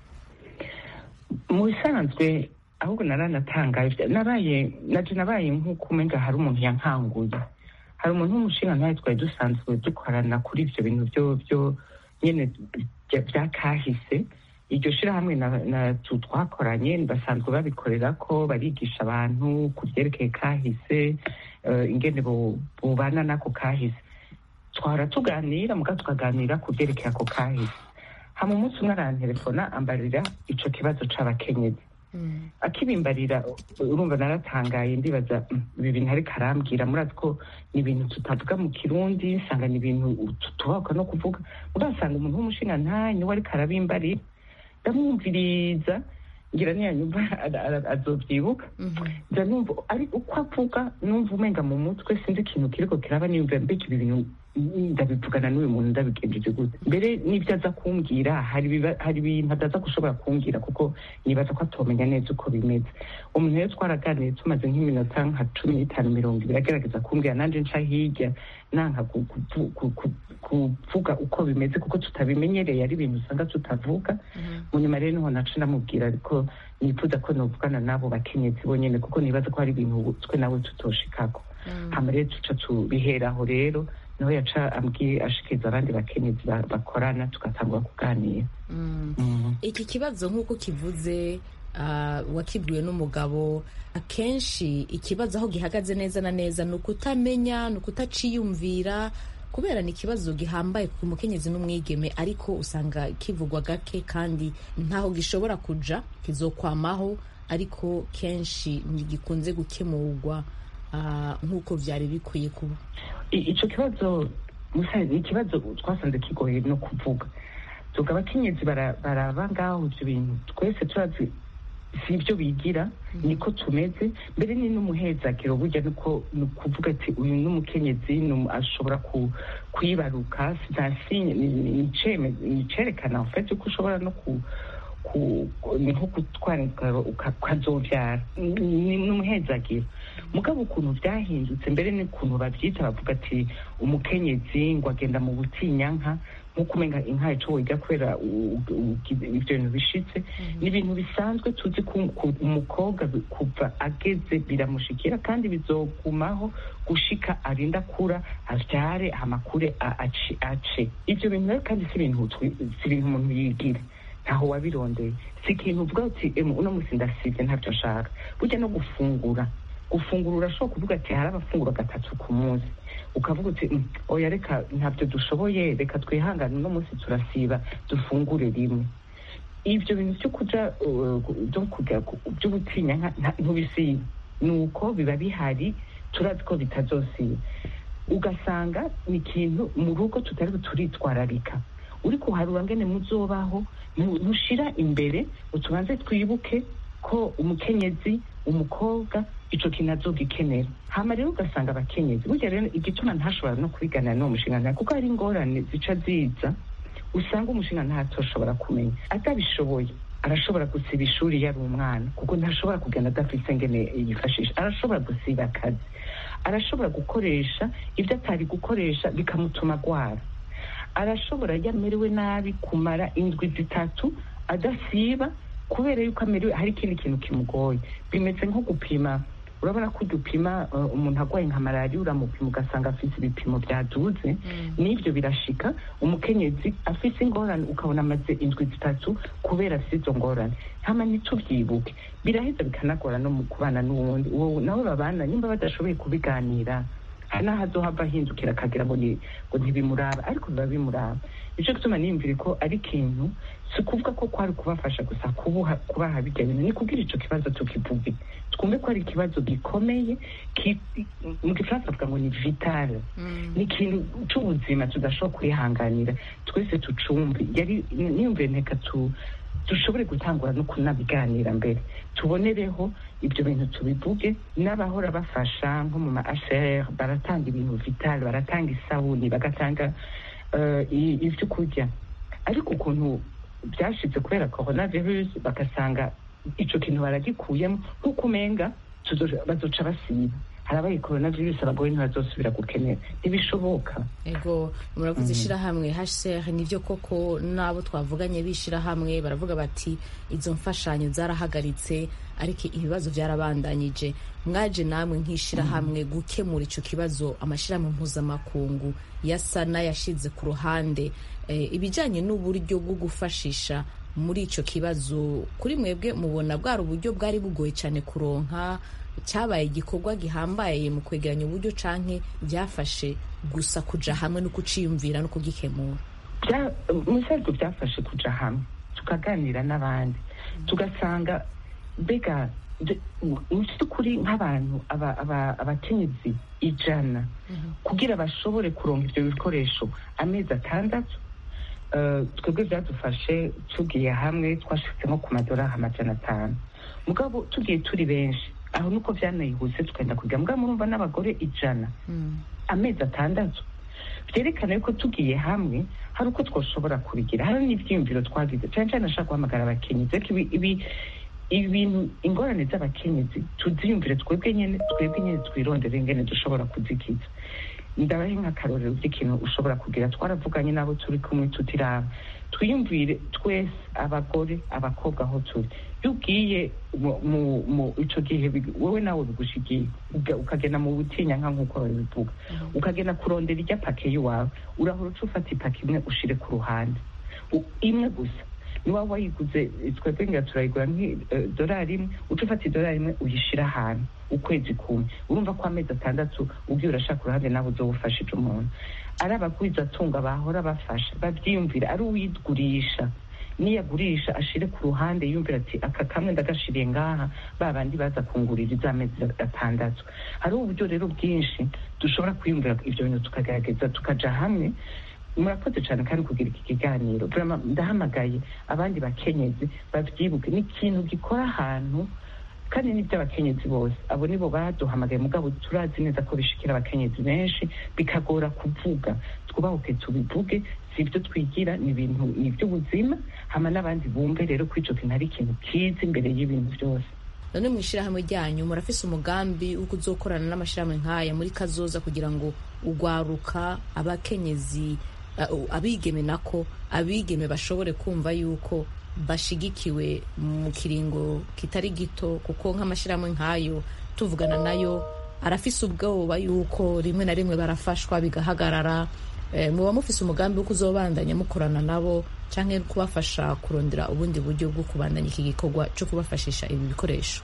Mu bisanzwe ahubwo naranatangaje, nabaye nk'uko umenga hari umuntu yankanguye, hari umuntu w'umushinga ntaye twari dusanzwe dukorana kuri ivyo bintu byo nyene bya kahise. Iryo shirahamwe na twakoranye basanzwe babikorera ko barigisha abantu ku byerekeye kahise, ingene bubana nako kahise. Twara tuganira muga tukaganira ku byerekeye ako kahise, hama umunsi umwe arantelefona ambarira ico kibazo c'abakenyezi. Akibimbarira urumva naratangaye ndibaza ibi bintu ariko arambwira, murazi ko ni ibintu tutavuga mu Kirundi, nsanga ni ibintu tutubahuka no kuvuga, ugasanga umuntu w'umushingantahe niwe ariko arabimbarira, ndamwumviriza ngira niyanyumva azovyibuka, nza numva ari uko avuga numva umenga mu mutwe sinzi ikintu kiriko kiraba, niyumva mbega ibi bintu ndabivugana n'uyu muntu ndabigenjeje gute, mbere n'ibyo aza kumbwira hari ibintu ataza gushobora kumbwira kuko nibaza ko atomenya neza uko bimeze. Umuntu rero twaraganiriye tumaze nk'iminota nka 15-20 agerageza kumbwira, nanje nca hirya nanka kuvuga uko bimeze kuko tutabimenyereye, ari ibintu usanga tutavuga. Mu nyuma rero niho naca ndamubwira ariko nifuza ko novugana n'abo bakenyezi bonyene kuko nibaza ko hari ibintu twe nawe tutoshikako. Hama rero tuca tubiheraho rero nawe yaca ashikiriza abandi bakenyezi bakorana tugatangura kuganira. Iki kibazo nk'uko kivuze wakibwiwe n'umugabo, akenshi ikibazo aho gihagaze neza na neza ni ukutamenya, ni ukutaciyumvira, kubera ni ikibazo gihambaye ku mukenyezi n'umwigeme, ariko usanga kivugwa gake kandi ntaho gishobora kuja, kizokwamaho, ariko kenshi ntigikunze gukemurwa nk'uko vyari bikwiye kuba. Ico kibazo ni ikibazo twasanze kigoye no kuvuga. Tuga abakenyezi baraba ngaho ivyo bintu twese turazi si ibyo bigira, niko tumeze. Mbere ni n'umuhezakiro burya nuko kuvuga ati uyu n'umukenyezi ashobora kwibaruka, nicerekana ufite uko ushobora no ni nko gutwara ukazovyara, ni n'umuhezagiro. Mugabo ukuntu vyahindutse mbere n'ukuntu bavyita bavuga ati umukenyezi ngo agenda mu butinyanka, nk'uko umenga inka ico wiga kubera ivyo bintu bishitse, ni ibintu bisanzwe tuzi ko umukobwa kuva ageze biramushikira kandi bizogumaho gushika arinda akura avyare amakure ace. Ivyo bintu rero kandi si ibintu umuntu yigira, ntaho wabirondeye, si ikintu uvuga uti uno musi ndasivye ntavyo nshaka. Burya no gufungura urashobora kuvuga ati hari abafungura 3 ku munsi, ukavuga uti oya reka ntavyo dushoboye, reka twihangane uno musi turasiba dufungure rimwe. Ivyo bintu vyo kuja vy'ubutinya ntubisiba, nuko biba bihari, turazi ko bitazosiba. Ugasanga ni ikintu mu rugo tutari turitwararika, uri kuharura ngene muzobaho, ntushira imbere utubanze twibuke ko umukenyezi umukobwa ico kintu azogikenera. Hama rero ugasanga abakenyezi burya rero igituma ntashobora no kubiganira n'uwo mushingantahe kuko hari ingorane zica ziza usanga umushingantahe atoshobora kumenya. Atabishoboye arashobora gusiba ishuri yari umwana kuko ntashobora kugenda adafise ngene yifashisha, arashobora gusiba akazi, arashobora gukoresha ibyo atari gukoresha bikamutuma agwara, arashobora yamerewe nabi kumara indwi 3 adasiba kubera yuko amerewe hari ikindi kintu kimugoye. Bimeze nko gupima, urabona ko dupima umuntu agwaye nka malariya uramupima ugasanga afise ibipimo byaduze, n'ivyo birashika umukenyezi afise ingorane ukabona amaze indwi 3 kubera afise izo ngorane. Hama ntituvyibuke, biraheza bikanagora no mu kubana n'uwundi uwo nawe babana nimba badashoboye kubiganira, naho azohava ahindukira akagira ngo ntibimuraba, ariko biba bimuraba. Nico gituma niyumvira ko ari ikintu si kuvuga ko kwari kubafasha gusa kubaha bijya bintu, ni kugira ico kibazo tukivuge, twumve ko ari ikibazo gikomeye, mu gifaransa bavuga ngo ni vital, ni ikintu c'ubuzima tudashobora kwihanganira, twese tucumve. Niyumvire nteka dushobore gutangura no kunabiganira mbere, tubonereho ibyo bintu tubivuge. N'abahora bafasha nko mu ma HR baratanga ibintu vital, baratanga isabuni, bagatanga ivyo kurya, ariko ukuntu byashize kubera coronavirus bagasanga ico kintu baragikuyemo, nk'uko umenga bazoca basiba. Harabaye coronavirus abagore ntibazosubira gukenera, ntibishoboka. Ego muravuze ishirahamwe HCR, nivyo koko nabo twavuganye bishirahamwe baravuga bati izo mfashanyo zarahagaritse ariko ibibazo byarabandanyije. Mwaje namwe nk'ishirahamwe gukemura ico kibazo, amashirahamwe mpuzamakungu yasa n'ayashize ku ruhande ibijanye n'uburyo bwo gufashisha muri ico kibazo. Kuri mwebwe mubona bwari uburyo bwari bugoye cyane kuronka, cyabaye igikorwa gihambaye mu kwegeranya uburyo canke byafashe gusa kuja hamwe no kuciyumvira no kugikemura? musariko byafashe kuja hamwe tukaganira n'abandi tugasanga mbega mu by'ukuri nk'abantu abakenyezi 100 kugira bashobore kuronka ivyo bikoresho amezi 6 twebwe byadufashe tugiye hamwe twashitse nko ku madolari 500 mugabo tugiye turi benshi aho nuko vyanayihuse tukagenda kugira mugabo murumva n'abagore 100 amezi 6 vyerekana yuko tugiye hamwe hari uko twoshobora kubigira hari n'ivyiyumviro twagize cyane nashaka guhamagara abakenyezi ariko ibintu ingorane z'abakenyezi tuziyumvire twebwe nyene twirondere ingene dushobora kuzikiza ndabahe nk'akarorero by'ikintu ushobora kugira twaravuganye n'abo turi kumwe tutiraba twiyumvire twese abagore abakobwa aho turi yugiye mu ico gihe wowe nawe bigushigiye ukagenda mu butinya nk'uko babivuga ukagenda kurondera irya pake yiwawe urahora ufata ipake imwe ushire ku ruhande imwe gusa niba wayiguze twebwe nga turayigura $1 imwe ucufata $1 imwe uyishira ahantu ukwezi kumwe urumva ko amezi 6 ugiye urashaka uruhande nawe uzowufashije umuntu ari abagwiza atunga bahora bafasha bavyiyumvira ari uwigurisha niyagurisha ashire ku ruhande yumvira ati aka kamwe ndagashiriye ngaha babandi baza kungurira izamezi 6 hari uburyo rero bwinshi dushobora kwiyumvira ivyo bintu tukagerageza tukaja hamwe murakoze cyane kandi kugira iki kiganiro vraiment ndahamagaye abandi bakenyezi bavyibuke n'ikintu gikora ahantu kandi n'iby'abakenyezi bose abo nibo baduhamagaye mugabo turazi neza ko bishikira abakenyezi benshi bikagora kuvuga twubahuke tubivuge si ibyo twigira ni ibintu iby'ubuzima hama n'abandi bumve rero ko ico kintu ari ikintu kiza imbere y'ibintu byose. none mwishirahamwe ryanyu murafise umugambi wo kuzokorana n'amashirahamwe nk'aya muri kazoza kugira ngo ugwaruka abakenyezi abigeme nako abigeme bashobore kumva yuko bashigikiwe mu kiringo kitari gito kuko nk'amashirahamwe nk'ayo tuvugana nayo arafise ubwoba yuko rimwe na rimwe barafashwa bigahagarara muba mufise umugambi wo kuzobandanya mukorana nabo canke kubafasha kurondera ubundi buryo bwo kubandanya iki gikorwa cyo kubafashisha ibi bikoresho?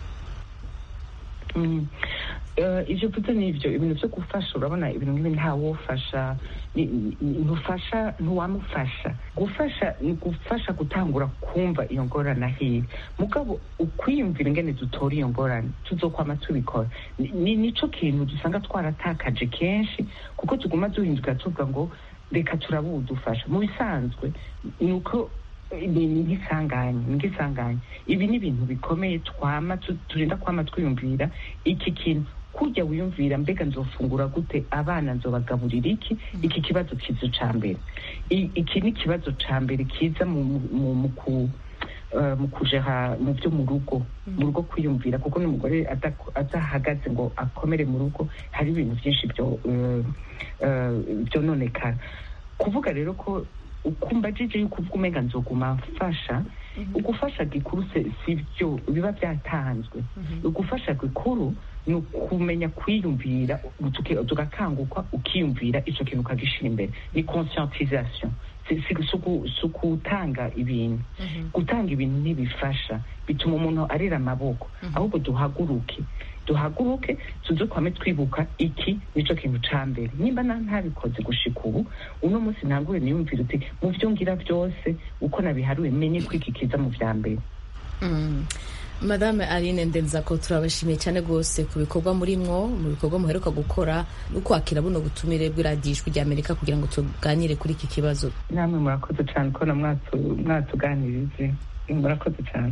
ivyo vuze n'ivyo ibintu vyo gufasha urabona ibintu nk'ibi ntawofasha ntufasha ntiwamufasha gufasha gutangura kumva iyo ngorane ahiye mugabo ukwiyumvira ingene dutora iyo ngorane tuzokwama tubikora nico kintu dusanga twaratakaje kenshi kuko tuguma duhinduka tuvuga ngo reka turabudufasha mu bisanzwe nuko ngisanganye ibi ni ibintu bikomeye turinda kwama twiyumvira iki kintu kujya wiyumvira mbega nzofungura gute abana nzobagaburira iki kibazo kiza ca mbere iki ni kibazo ca mbere kiza mu kujeha mu byo mu rugo kwiyumvira kuko n'umugore adahagaze ngo akomere mu rugo hari ibintu byinshi byo nonekara kuvuga rero ko ukumva jije yuko umenga nzoguma mfasha ugufasha gikuru si byo biba byatanzwe ugufasha gikuru ni ukumenya kwiyumvira tugakanguka ukiyumvira ico kintu ukagishira imbere ni conscientisation si gutanga ibintu gutanga ibintu ntibifasha bituma umuntu arira amaboko ahubwo duhaguruke tuze kwame twibuka iki nico kintu ca mbere nimba ntabikoze gushika uno munsi ntangure niyumvira uti mu vyo ngira byose uko nabiharuye menye kwikikiza mu vya mbere. Madame Aline Ndenzako turabashimiye cyane gose ku bikorwa mu bikorwa muheruka gukora no kwakira buno butumire bw'Iradijwi rya Amerika kugira ngo tuganire kuri iki kibazo. Namwe murakoze cyane ko mwatuganirize murakoze cyane.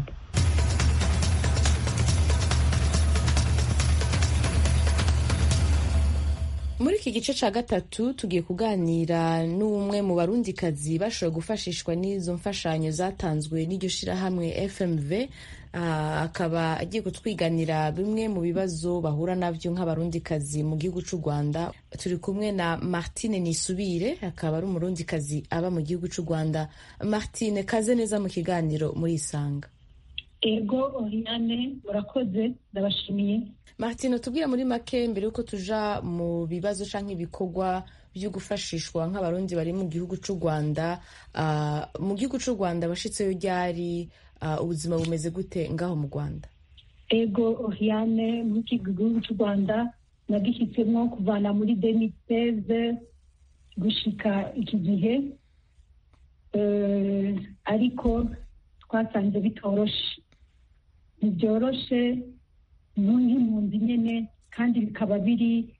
Muri iki gice ca gatatu tugiye kuganira n'umwe mu barundikazi bashoboye gufashishwa n'izo mfashanyo zatanzwe n'iryo shirahamwe FMV akaba agiye kutwiganira bimwe mu bibazo bahura navyo nk'abarundikazi mu gihugu c'u Rwanda. Turi kumwe na Martine Nisubire akaba ari umurundikazi aba mu gihugu c'u Rwanda. Martine, kaze neza mu kiganiro muri Isanga. Ego Oriane, murakoze, ndabashimiye. Martine, tubwira muri make mbere yuko tuja mu bibazo canke ibikorwa byo gufashishwa nk'abarundi bari mu gihugu c'u Rwanda. Mu gihugu c'u Rwanda bashitseyo ryari, ubuzima bumeze gute ngaho mu Rwanda? Ego Oriane, mu gihugu c'u Rwanda nagishyitsemo kuvana muri 2016 gushika iki gihe. ariko twasanze bitoroshe, ntibyoroshe nk'impunzi nyine, kandi bikaba biri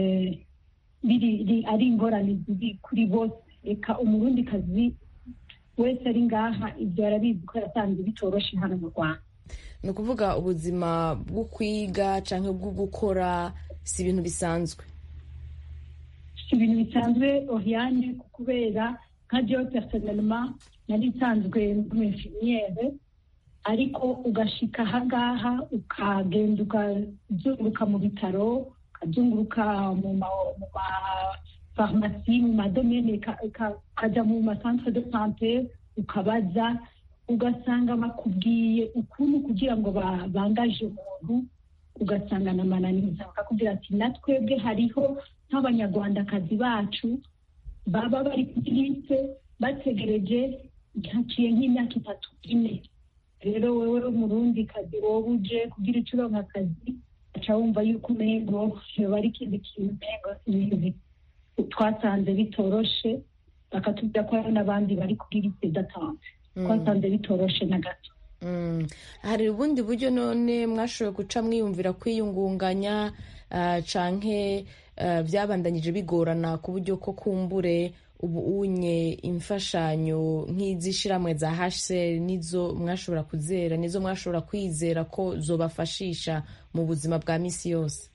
ari ingorane ziri kuri bose. Reka umurundikazi wese ari ngaha ibyo arabizi ko yasanze bitoroshe hano mu Rwanda. ni ukuvuga ubuzima bwo kwiga cyangwa bwo gukora si ibintu bisanzwe? Si ibintu bisanzwe Oriane, kubera nka jewe personnellement nari nsanzwe nk'umuinfirmiere, ariko ugashika ahangaha ukagenda ukazunguruka mu bitaro, ukazunguruka mu mafarumasi, mu madomene, ukajya mu macentre de santé ukabaza, ugasanga bakubwiye ukuntu kugira ngo bangaje umuntu, ugasanga namananiza bakakubwira ati natwebwe hariho nk'abanyarwandakazi bacu baba bari kuri liste bategereje haciye nk'imyaka 3-4. rero wewe umurundi kazi wowe uje kugira icyo uronka akazi aca wumva yuko umengo yoba ari ikindi kintu umengo twasanze bitoroshe, bakatubwira ko hari n'abandi bari kugira liste d'attente. Twasanze bitoroshe na gato. Hari ubundi buryo none mwashoboye guca mwiyumvira kwiyungunganya canke byabandanyije bigorana ku buryo ko kumbure ubu unye imfashanyo nk'izishiramwe za HCR nizo mwashobora kuzera, nizo mwashobora kwizera ko zobafashisha mu buzima bwa misi yose?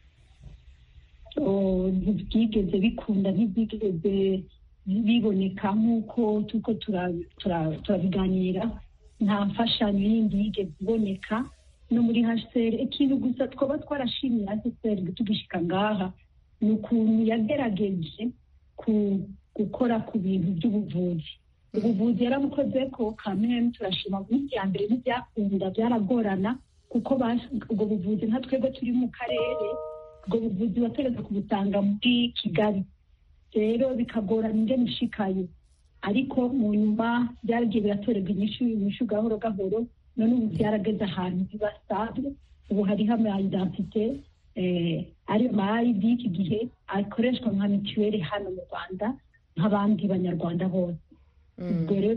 Ntibyigeze bikunda, ntibyigeze biboneka nk'uko tuko turabiganira. Nta mfashanyo yindi yigeze iboneka no muri HCR. Ikintu gusa twaba twarashimye HCR tugishika ngaha ni ukuntu yagerageje gukora ku bintu by'ubuvuzi. Ubuvuzi yarabukoze ko kameme turashima. Mu minsi ya mbere ntibyakunda, byaragorana kuko ubwo buvuzi nka twebwe turi mu karere, ubwo buvuzi bategeza kubutanga muri Kigali, rero bikagorana ingene ushikayo. Ariko mu nyuma byaragiye biratorerwa inyishu gahoro gahoro, none ubu byarageze ahantu bibasabwe. Ubu hariho ama identite ari ma ID iki gihe akoreshwa nka mituweli hano mu Rwanda nk'abandi banyarwanda bose. Ubwo rero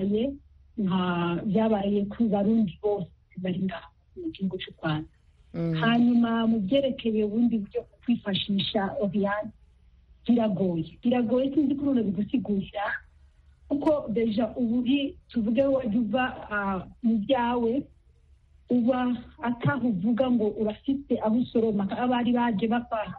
byabaye ku Barundi bose bari ngaha mu gihugu cy'u Rwanda. Hanyuma mu byerekeye ubundi buryo bwo kwifashisha Oriane, biragoye sinzi ko umuntu bigusigurira, kuko deja ubu tuvuge wajya uva mu byawe, uba atahuvuga ngo urafite aho usoroma. Abari baje bava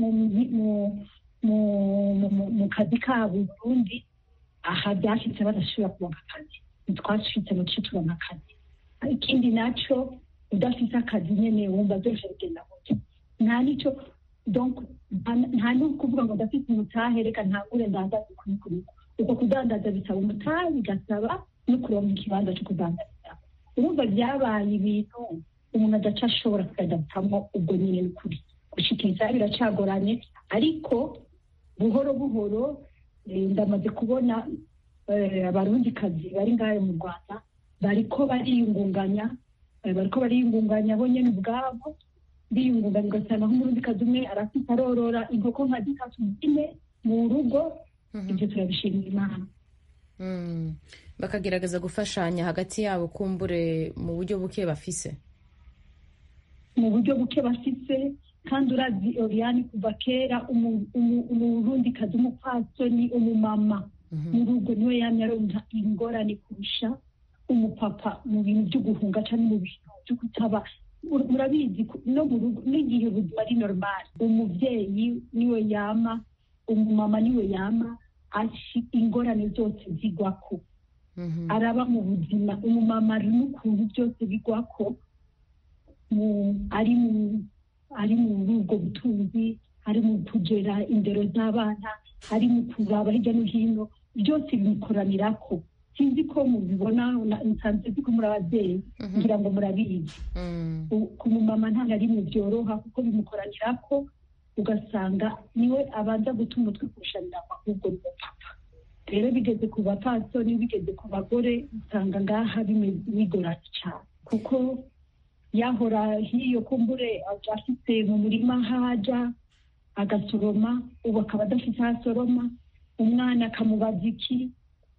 mu kazi kabo i Burundi, aha byashitse badashobora kuronka akazi, ntitwashitse mu gice turonka akazi. Ikindi naco udafite akazi nyene wumva byose bigenda gutya, nta nico donc nta n'ukuvuga ngo ndafite umutahe reka ntangure ndandaza kuri uko kudandaza bisaba umutahe, bigasaba no kuronka ikibanza cyo kudandaza. Urumva byabaye ibintu umuntu adaca ashobora kugadatamwo. Ubwo nyine ni ukuri gushikiriza biracagoranye, ariko buhoro buhoro ndamaze kubona abarundikazi bari ngayo mu Rwanda bariko bariyungunganya bo nyene ubwabo, biyungunganya. Ugasanga nk'umurundikazi umwe arafite arorora inkoko nka 3-4 mu rugo. Ibyo turabishimira Imana. Bakagerageza gufashanya hagati yabo kumbure mu buryo buke bafise, kandi urazi Oriane kuva kera umurundikazi umupfasoni umumama mu rugo niwe yamye aronka ingorane kurusha umupapa mu bintu byo guhunga cyangwa mu bintu byo kutaba. Murabizi no mu rugo n'igihe ubuzima ari normal, umuvyeyi niwe yama, umumama niwe yama ingorane zose zigwako. Araba mu buzima umumama ari n'ukuntu byose bigwako, ari mu ubwo butunzi, ari mu kugera indero z'abana, ari mu kuraba hirya no hino, byose bimukoranirako. Sinzi ko mubibona, nsanzwe ko muri ababyeyi ngira ngo murabizi. Ku mumama nta na rimwe byoroha kuko bimukoranirako, ugasanga niwe abanza guta umutwe kurushanira ahubwo ni umupapa. Rero bigeze ku bapfasoni, bigeze ku bagore, usanga ngaha bigoranye cyane, kuko yahora hiyo kumbure afite mu murima haja agasoroma, ubu akaba adafite aho asoroma. Umwana akamubaza iki,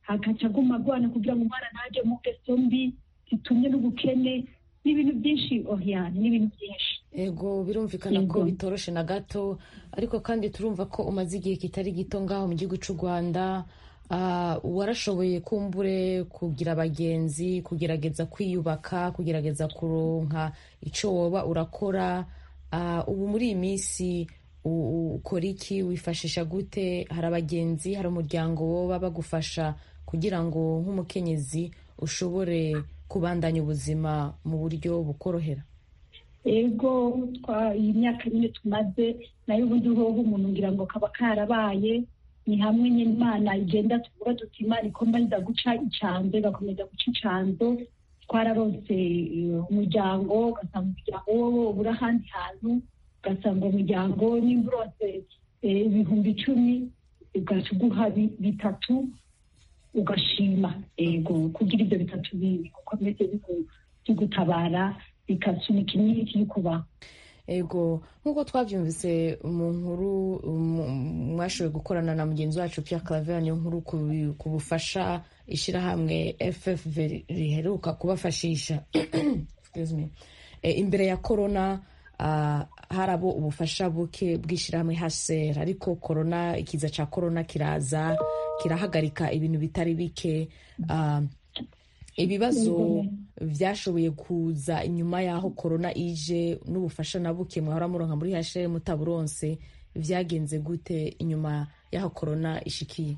agaca aguma agwana kugira ngo umwana ntaje mu ngeso mbi zitumye n'ubukene n'ibintu byinshi. Oriane, n'ibintu byinshi. Ego, birumvikana ko bitoroshe na gato, ariko kandi turumva ko umaze igihe kitari gito ngaho mu gihugu cy'u Rwanda. Warashoboye kumbure kugira abagenzi, kugerageza kwiyubaka, kugerageza kuronka icyo woba urakora. Ubu muri iyi minsi ukora iki? wifashisha gute? hari abagenzi, hari umuryango woba bagufasha kugira ngo nk'umukenyezi ushobore kubandanya ubuzima mu buryo bukorohera? Ego, iyi myaka nyine tumaze nayo ubundi hoho umuntu ngira ngo kaba karabaye ni hamwe nyine Imana igenda tuvuga tuti Imana ikomeza guca icanzo, igakomeza guca icanzo. Twararonse umuryango, ugasanga umuryango wowo ubura ahandi hantu, ugasanga umuryango nimba uronse 10,000 ugaca uguha 3 ugashima. Ego, kugira ibyo 3 bikomeze bigutabara bikasunika imyiki y'ukubaho. Ego, nk'uko twabyumvise mu nkuru mwashoboye gukorana na mugenzi wacu Pierre Claver, niyo nkuru ku bufasha ishyirahamwe FFV riheruka kubafashisha imbere ya korona. Harabo ubufasha buke bw'ishyirahamwe HCR, ariko korona, ikiza cya korona kiraza kirahagarika ibintu bitari bike. Ibibazo byashoboye kuza inyuma y'aho korona ije n'ubufasha na buke mwahora muronka muri HCR mutaburonse, byagenze gute inyuma y'aho korona ishikiye?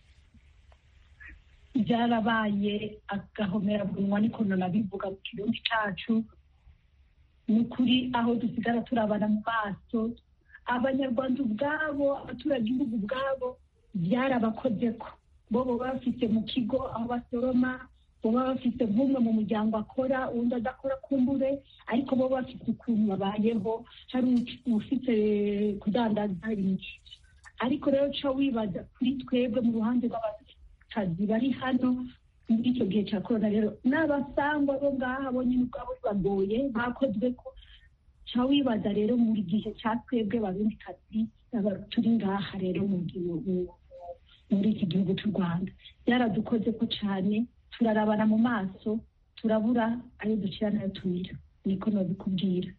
Byarabaye agahomera bunwa, niko nabivuga mu kirundi cacu. Ni ukuri aho dusigara turabana mu maso, abanyarwanda ubwabo, abaturagihugu ubwabo byarabakozeko. Bo bafite mu kigo aho basoroma, bo bafite nk'umwe mu muryango akora, undi adakora kumbure, ariko bo bafite ukuntu babayeho. Hari ufite kudandaza ibintu, ariko rero ca wibaza kuri twebwe mu ruhande rw'abakazi bari hano muri icyo gihe cya korona. Rero n'abasangwa bo ngaha bo nyine ubwabo bagoye, bakozwe ko. Ca wibaza rero muri gihe cya twebwe barundi kazi turi ngaha rero muri iki gihugu cy'u Rwanda, byaradukoze ko cyane. Turarabana mu maso, turabura ayo dukira nayo tumira, niko nabikubwira.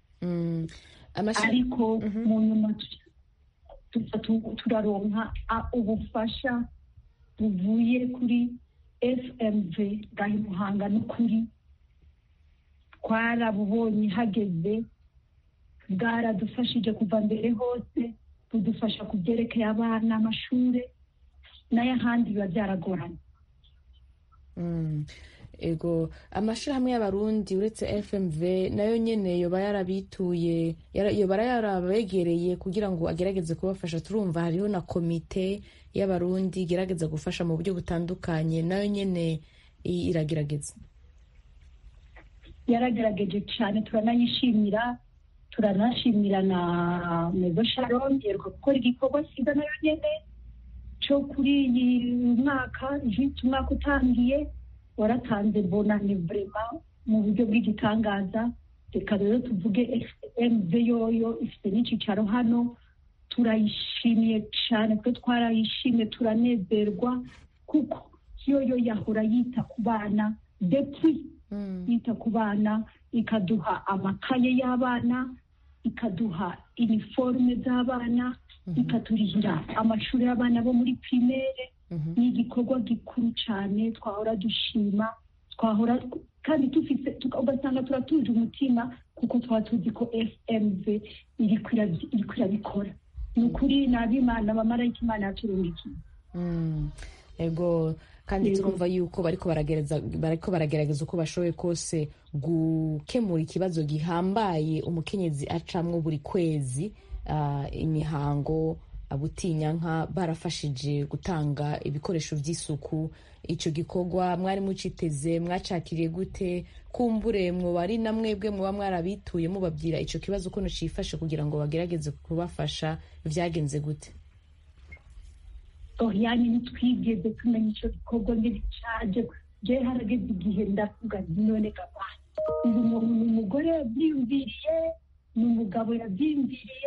Ariko mu nyuma turaronka ubufasha buvuye kuri FMV bwahi Muhanga. N'ukuri twarabubonye hageze, bwaradufashije kuva mbere hose, budufasha ku byerekeye abana, amashuri n'ayahandi biba byaragoranye. Ego, amashirahamwe y'abarundi uretse FMV nayo nyene yoba yarabituye, yoba yarabegereye kugira ngo agerageze kubafasha. Turumva hariho na komite y'abarundi igerageza gufasha mu buryo butandukanye, nayo nyene iragerageza. Yaragerageje cyane, turanashimira na Mezo Sharon yeruka gukora igikorwa cyiza nayo nyene cyo kuri iyi mwaka. Umwaka utangiye waratanze bonane vraiment mu buryo bw'igitangaza. Reka rero tuvuge FMV yoyo ifite n'icicaro hano, turayishimiye cyane, twe twarayishimye, turanezerwa kuko yoyo yahora yita ku bana depuis yita ku bana, ikaduha amakaye y'abana, ikaduha uniforme z'abana, ikaturihira amashuri y'abana bo muri primaire. Ni igikorwa gikuru cyane twahora dushima, twahora kandi dufite ugasanga turatuje umutima kuko twaba tuzi ko FMV iriko irabikora. Ni ukuri n'abimana abamarayika Imana yaturungikiye. Ego, kandi turumva yuko bariko baragerageza uko bashoboye kose gukemura ikibazo gihambaye umukenyezi acamwo buri kwezi. Imihango, abutinyanka barafashije gutanga ibikoresho by'isuku. Ico gikorwa mwari muciteze, mwacakiriye gute? Kumbure mwoba ari na mwebwe muba mwarabituye mubabwira ico kibazo ukuntu cifashe kugira ngo bagerageze kubafasha, vyagenze gute? Yani ntitwigeze tumenya ico gikorwa ngiri caje. Je harageze igihe ndavuga none gabana, uyu muntu ni umugore yabyiyumviriye, ni umugabo yabyiyumviriye,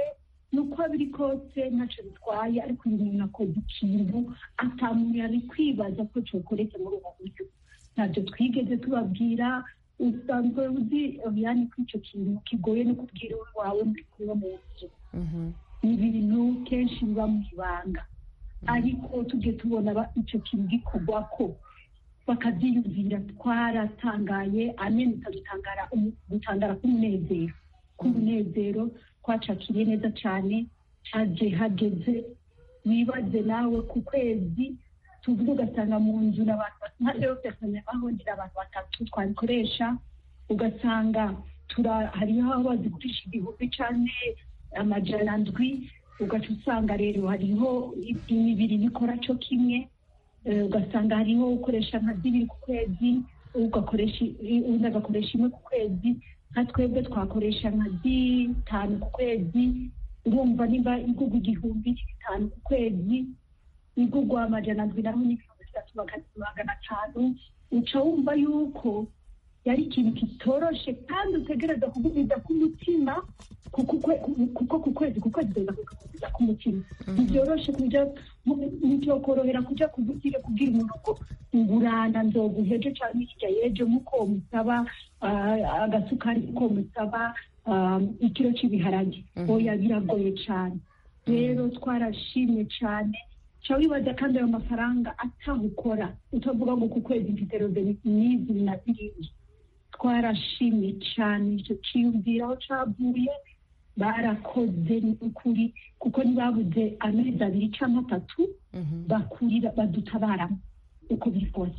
nuko biri kose ntacyo bitwaye, ariko uyu muntu akoze ikintu atamuntu yari kwibaza ko cyokoretse muri ubu buryo. Ntabyo twigeze tubabwira. Usanzwe uzi yani ko icyo kintu kigoye no kubwira wawe muri kumwe mu nzu. Ni ibintu kenshi biba mu ibanga, ariko tujye tubona icyo kintu gikorwa ko bakabyiyumvira. Twaratangaye, amen, gutangara k'umunezero twacakiriye neza cyane. Haje hageze wibaze nawe ku kwezi tuvuga ugasanga mu nzu n'abantu nka rero personnel bahondera abantu 3 twabikoresha, ugasanga hariho aho bazigurisha 1000 cyane amajana ndwi, ugaca usanga rero hariho imibiri nikora cyo kimwe, ugasanga hariho ukoresha nka 2 ku kwezi, ugakoresha imwe ku kwezi. Nka twebwe twakoresha nka 5 ku kwezi. Urumva niba igugwa 1500 ku kwezi, igugwa amajana ndwi naho ni 3500, uca wumva yuko yari ikintu kitoroshe kandi utegereza kugumiza ku mutima, kuko ku kwezi utegereza kugumiza ku mutima. Ntivyoroshe kuja ntivyokorohera kuja kubwira umuntu ngo ngurana nzoguheje canke hirya yejo muko musaba agasukari, muko musaba ikiro cy'ibiharage. Oya, biragoye cyane. Rero twarashimye cyane. Cha wibaza kandi ayo mafaranga atahukora, utavuga ngo ku kwezi mfite robeni n'izi na zirindwi. Twarashimye cyane icyo cyiyumvira aho cavuye. Barakoze n'ukuri, kuko ntibabuze amezi 2 cyangwa 3 bakurira badutabaramo uko bikoze.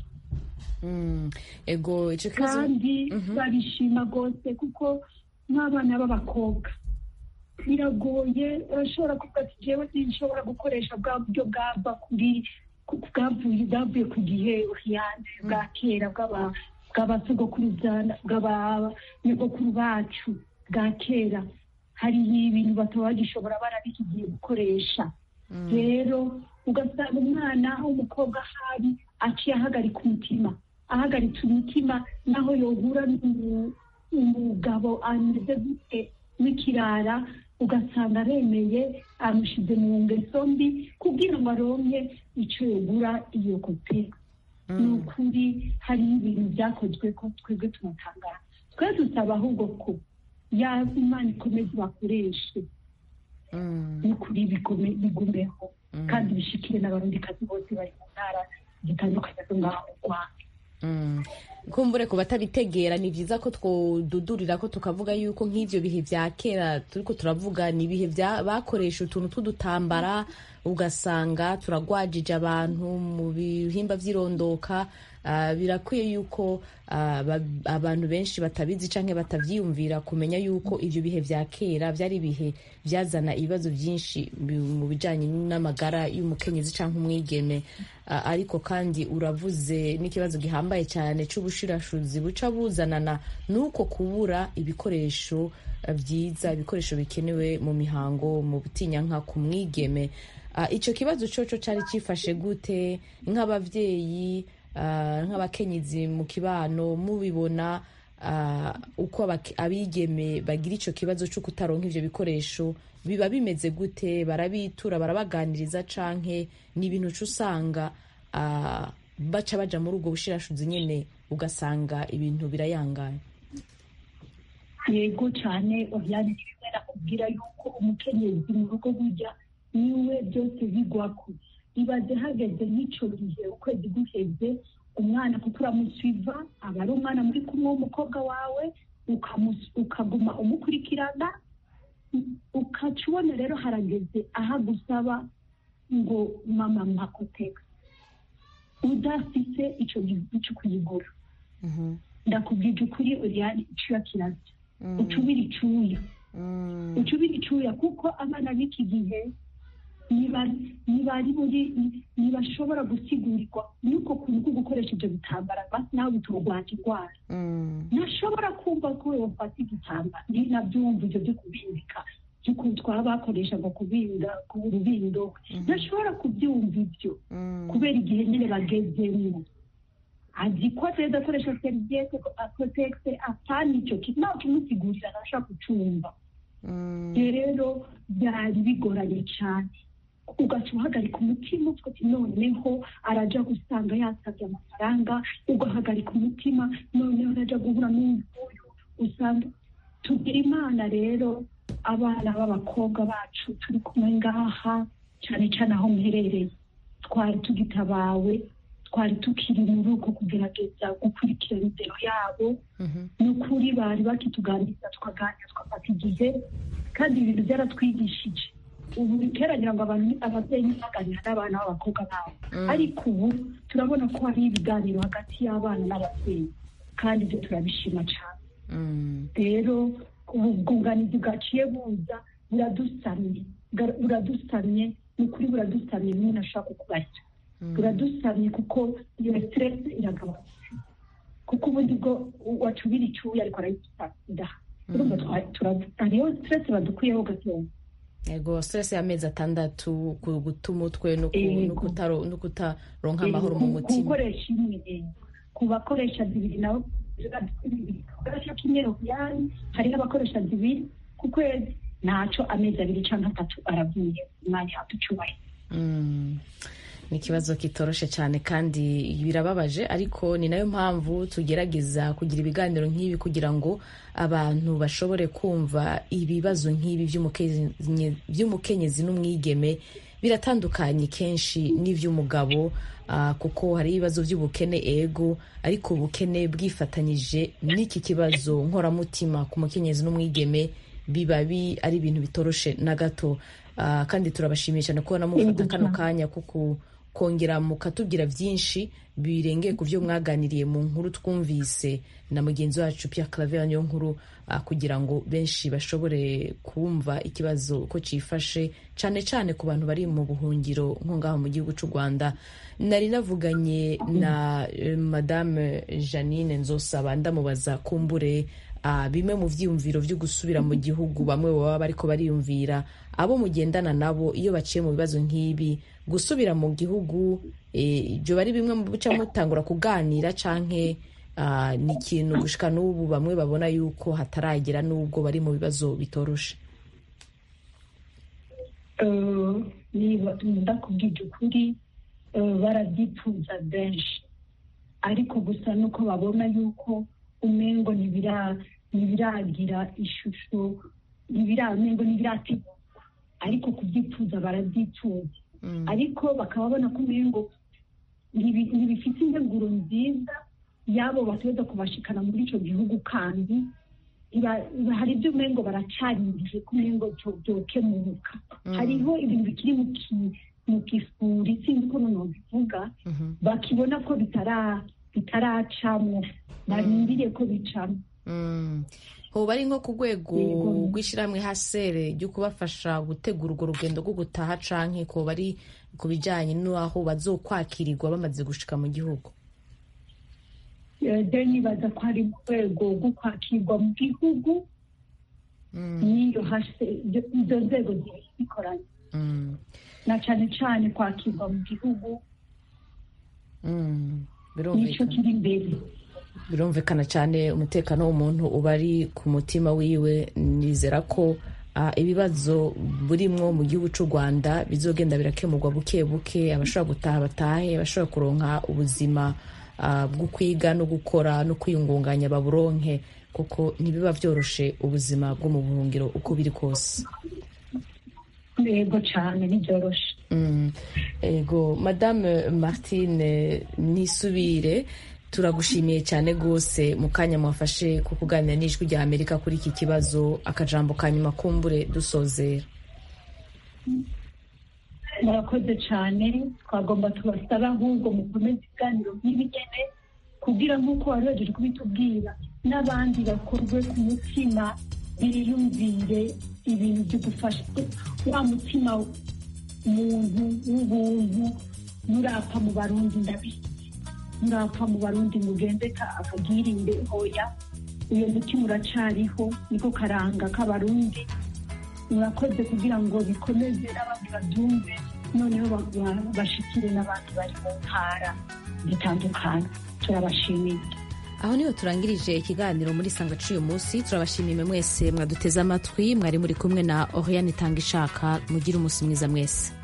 Ego icyo kibazo kandi barishima rwose, kuko nk'abana b'abakobwa biragoye. Urashobora kuvuga ati jewe sinshobora gukoresha bwa buryo bwavuye ku gihe bwa kera bw'abasogokuruza bw'abanyogokuru bacu bwa kera. Hariho ibintu bataba bagishobora barabikigiye gukoresha. Rero ugasanga umwana w'umukobwa ahari aciye ahagaritse umutima naho yohura umugabo ameze gute w'ikirara, ugasanga aremeye amushize mu ngeso mbi kugira ngo aronke icyo yogura iyo kope. Ni ukuri hariho ibintu byakozwe ko twebwe tunatangara. Twe dusaba ahubwo ko ya Imana ikomeze bakoreshe, ni ukuri bigumeho kandi bishikire n'abarundikazi bose bari mu ntara zitandukanye zo ngaho mu Rwanda. Kumbure ku batabitegera, ni byiza ko twodudurira ko tukavuga yuko nk'ivyo bihe vya kera turiko turavuga ni ibihe bakoresha utuntu tw'udutambara, ugasanga turagwajije abantu mu bihimba vy'irondoka. Birakwiye yuko abantu benshi batabizi canke batavyiyumvira kumenya yuko ivyo bihe vya kera vyari ibihe vyazana ibibazo byinshi mu bijanye n'amagara y'umukenyezi canke umwigeme. Ariko kandi uravuze n'ikibazo gihambaye cyane c'ubushirashuzi buca buzanana nuko kubura ibikoresho vyiza, ibikoresho bikenewe mu mihango, mu butinyanka ku mwigeme. Ico kibazo coco cari cifashe gute nk'abavyeyi, nk'abakenyezi mu kibano? Mubibona uko abigeme bagira ico kibazo cyo kutaronka ivyo bikoresho, biba bimeze gute? Barabitura, barabaganiriza, canke ni ibintu usanga baca baja muri ubwo bushirashuzi nyene ugasanga ibintu birayangaye? Yego cyane, obyane bimwe nakubwira yuko umukenyezi mu rugo burya niwe byose bigwako. Ibaze hageze n'ico gihe ukwezi guheze, umwana kuko uramusiva aba ari umwana muri kumwe w'umukobwa wawe, ukaguma umukurikirana, ukaca ubona rero harageze aha gusaba ngo mama mpakoteka, udafise ico gihugu cyo kuyigura. Ndakubwije ukuri, Oriane, icuya kirazira. Ucubira icuya kuko abana b'iki gihe ntibashobora gusigurirwa nuko kuntu gukoresha ibyo bitambara naho biturwanya indwara. Ntashobora kumva ko yofata igitambara, nabyumva ibyo byo kubindika by'ukuntu twaba bakoresha ngo kubinda ku rubindo, ntashobora kubyumva ibyo kubera igihe nyine bagezemo. Azi ko ateza akoresha seriviyete akotegise apana icyo nawe kimusigurira ntashobora kucumva. rero byari bigoranye cyane, ugaca uhagarika umutima uvuga ati noneho araja gusanga yasabye amafaranga, ugahagarika umutima noneho araja guhura n'uyu usanga. Tugira Imana rero abana b'abakobwa bacu turi kumwe ngaha cyane cyane aho mherereye, twari tugitabawe, twari tukiri muri uko kugerageza gukurikirana indero yabo. N'ukuri bari bakituganiriza tukaganira twafata igihe, kandi ibintu byaratwigishije. Ubu biteranyira ngo ababyeyi baganira n'abana b'abakobwa babo, ariko ubu turabona ko hari ibiganiro hagati y'abana n'ababyeyi, kandi ibyo turabishima cyane. Rero ubu bwunganizi bwaciye buza buradusamye, ni ukuri buradusamye, niyo nashaka kukubaza. Buradusamye kuko iyo stress iragabanutse, kuko ubundi bwo wacubira icyuya ariko arayisida. Urumva hariyo stress badukwiyeho gatoya. Ego, stress y'amezi 6 guta umutwe no kutaronka amahoro mu mutima. Gukoresha imwe, kubakoresha 2 nabo bakoresha kimwe yani, hari n'abakoresha 2 ku kwezi, naco amezi 2 canke 3 aravuye umwanya atucubaye. Ni ikibazo kitoroshe cyane kandi birababaje, ariko ni nayo mpamvu tugerageza kugira ibiganiro nk'ibi kugira ngo abantu bashobore kumva ibibazo nk'ibi by'umukenyezi n'umwigeme biratandukanye kenshi n'iby'umugabo, kuko hari ibibazo by'ubukene ego, ariko ubukene bwifatanyije n'iki kibazo nkoramutima ku mukenyezi n'umwigeme biba ari ibintu bitoroshe na gato. Kandi turabashimisha no kubona mufata kano kanya kuko kongera mukatubwira byinshi birengeye ku byo mwaganiriye mu nkuru twumvise na mugenzi wacu Pierre Claver niyo nkuru, kugira ngo benshi bashobore kumva ikibazo ko cifashe cyane cyane ku bantu bari mu buhungiro nko ngaho mu gihugu cy'u Rwanda. Nari navuganye na Madame Janine Nzosaba ndamubaza kumbure bimwe mu vyiyumviro byo gusubira mu gihugu bamwe baba bariko bariyumvira, abo mugendana nabo iyo baciye mu bibazo nk'ibi gusubira mu gihugu, ibyo bari bimwe mu bica mutangura kuganira canke ni ikintu gushika n'ubu bamwe babona yuko hataragera n'ubwo bari mu bibazo bitoroshe? Niba ndakubwira ukuri, barabyifuza benshi, ariko gusa nuko babona yuko umengo ntibiragira ishusho, ntibirategurwa, ariko kubyifuza barabyifuza. Ariko bakaba babona ko umengo ntibifite integuro nziza yabo bateza kubashikana muri icyo gihugu, kandi hari ibyo umengo baracarindije ko umengo byokemuka. Hariho ibintu bikiri mu kifuri, sinzi ko noneho bivuga, bakibona ko bitaracamo, barindiriye ko bicamo. Hoba ari nko ku rwego rw'ishyirahamwe hasere ryo kubafasha gutegura urwo rugendo rwo gutaha, canke ko bari ku bijyanye n'aho bazokwakirirwa bamaze gushika mu gihugu? Nibaza ko ari mu rwego rwo kwakirwa mu gihugu, n'iyo izo nzego zikoranye, na cyane cyane kwakirwa mu gihugu nicyo kiri imbere. Birumvikana cyane umutekano w'umuntu uba ari ku mutima wiwe. Nizera ko ibibazo burimwo mu gihugu cy'u Rwanda bizogenda birakemurwa buke buke, abashobora gutaha batahe, abashobora kuronka ubuzima bwo kwiga no gukora no kwiyungunganya baburonke, kuko ntibiba byoroshe ubuzima bwo mu buhungiro uko biri kose. Yego cyane ntibyoroshe. Ego, Madame Martine Nisubire, turagushimiye cyane rwose mu kanya mwafashe ku kuganira n'Ijwi rya Amerika kuri iki kibazo. Akajambo ka nyuma kumbure dusozera. Murakoze cyane, twagomba tubasaba ahubwo mukomeze ibiganiro nk'ibigene, kugira nk'uko wari waje kubitubwira n'abandi bakorwe ku mutima, biyumvire ibintu byo gufasha wa mutima umuntu w'ubuntu. Nurapfa mu Barundi, ndabizi nurapfa mu Barundi mugende akagirinde hoya, uyo mutima uracariho, niko karanga k'Abarundi. Murakoze kugira ngo bikomeze n'abandi babyumve, noneho bashikire n'abandi bari mu ntara zitandukanye. Turabashimiye. aho niho turangirije ikiganiro muri sanga cy'uyu munsi. Turabashimiye mwese mwaduteze amatwi, mwari muri kumwe na Oriane Tangishaka. Mugire umunsi mwiza mwese.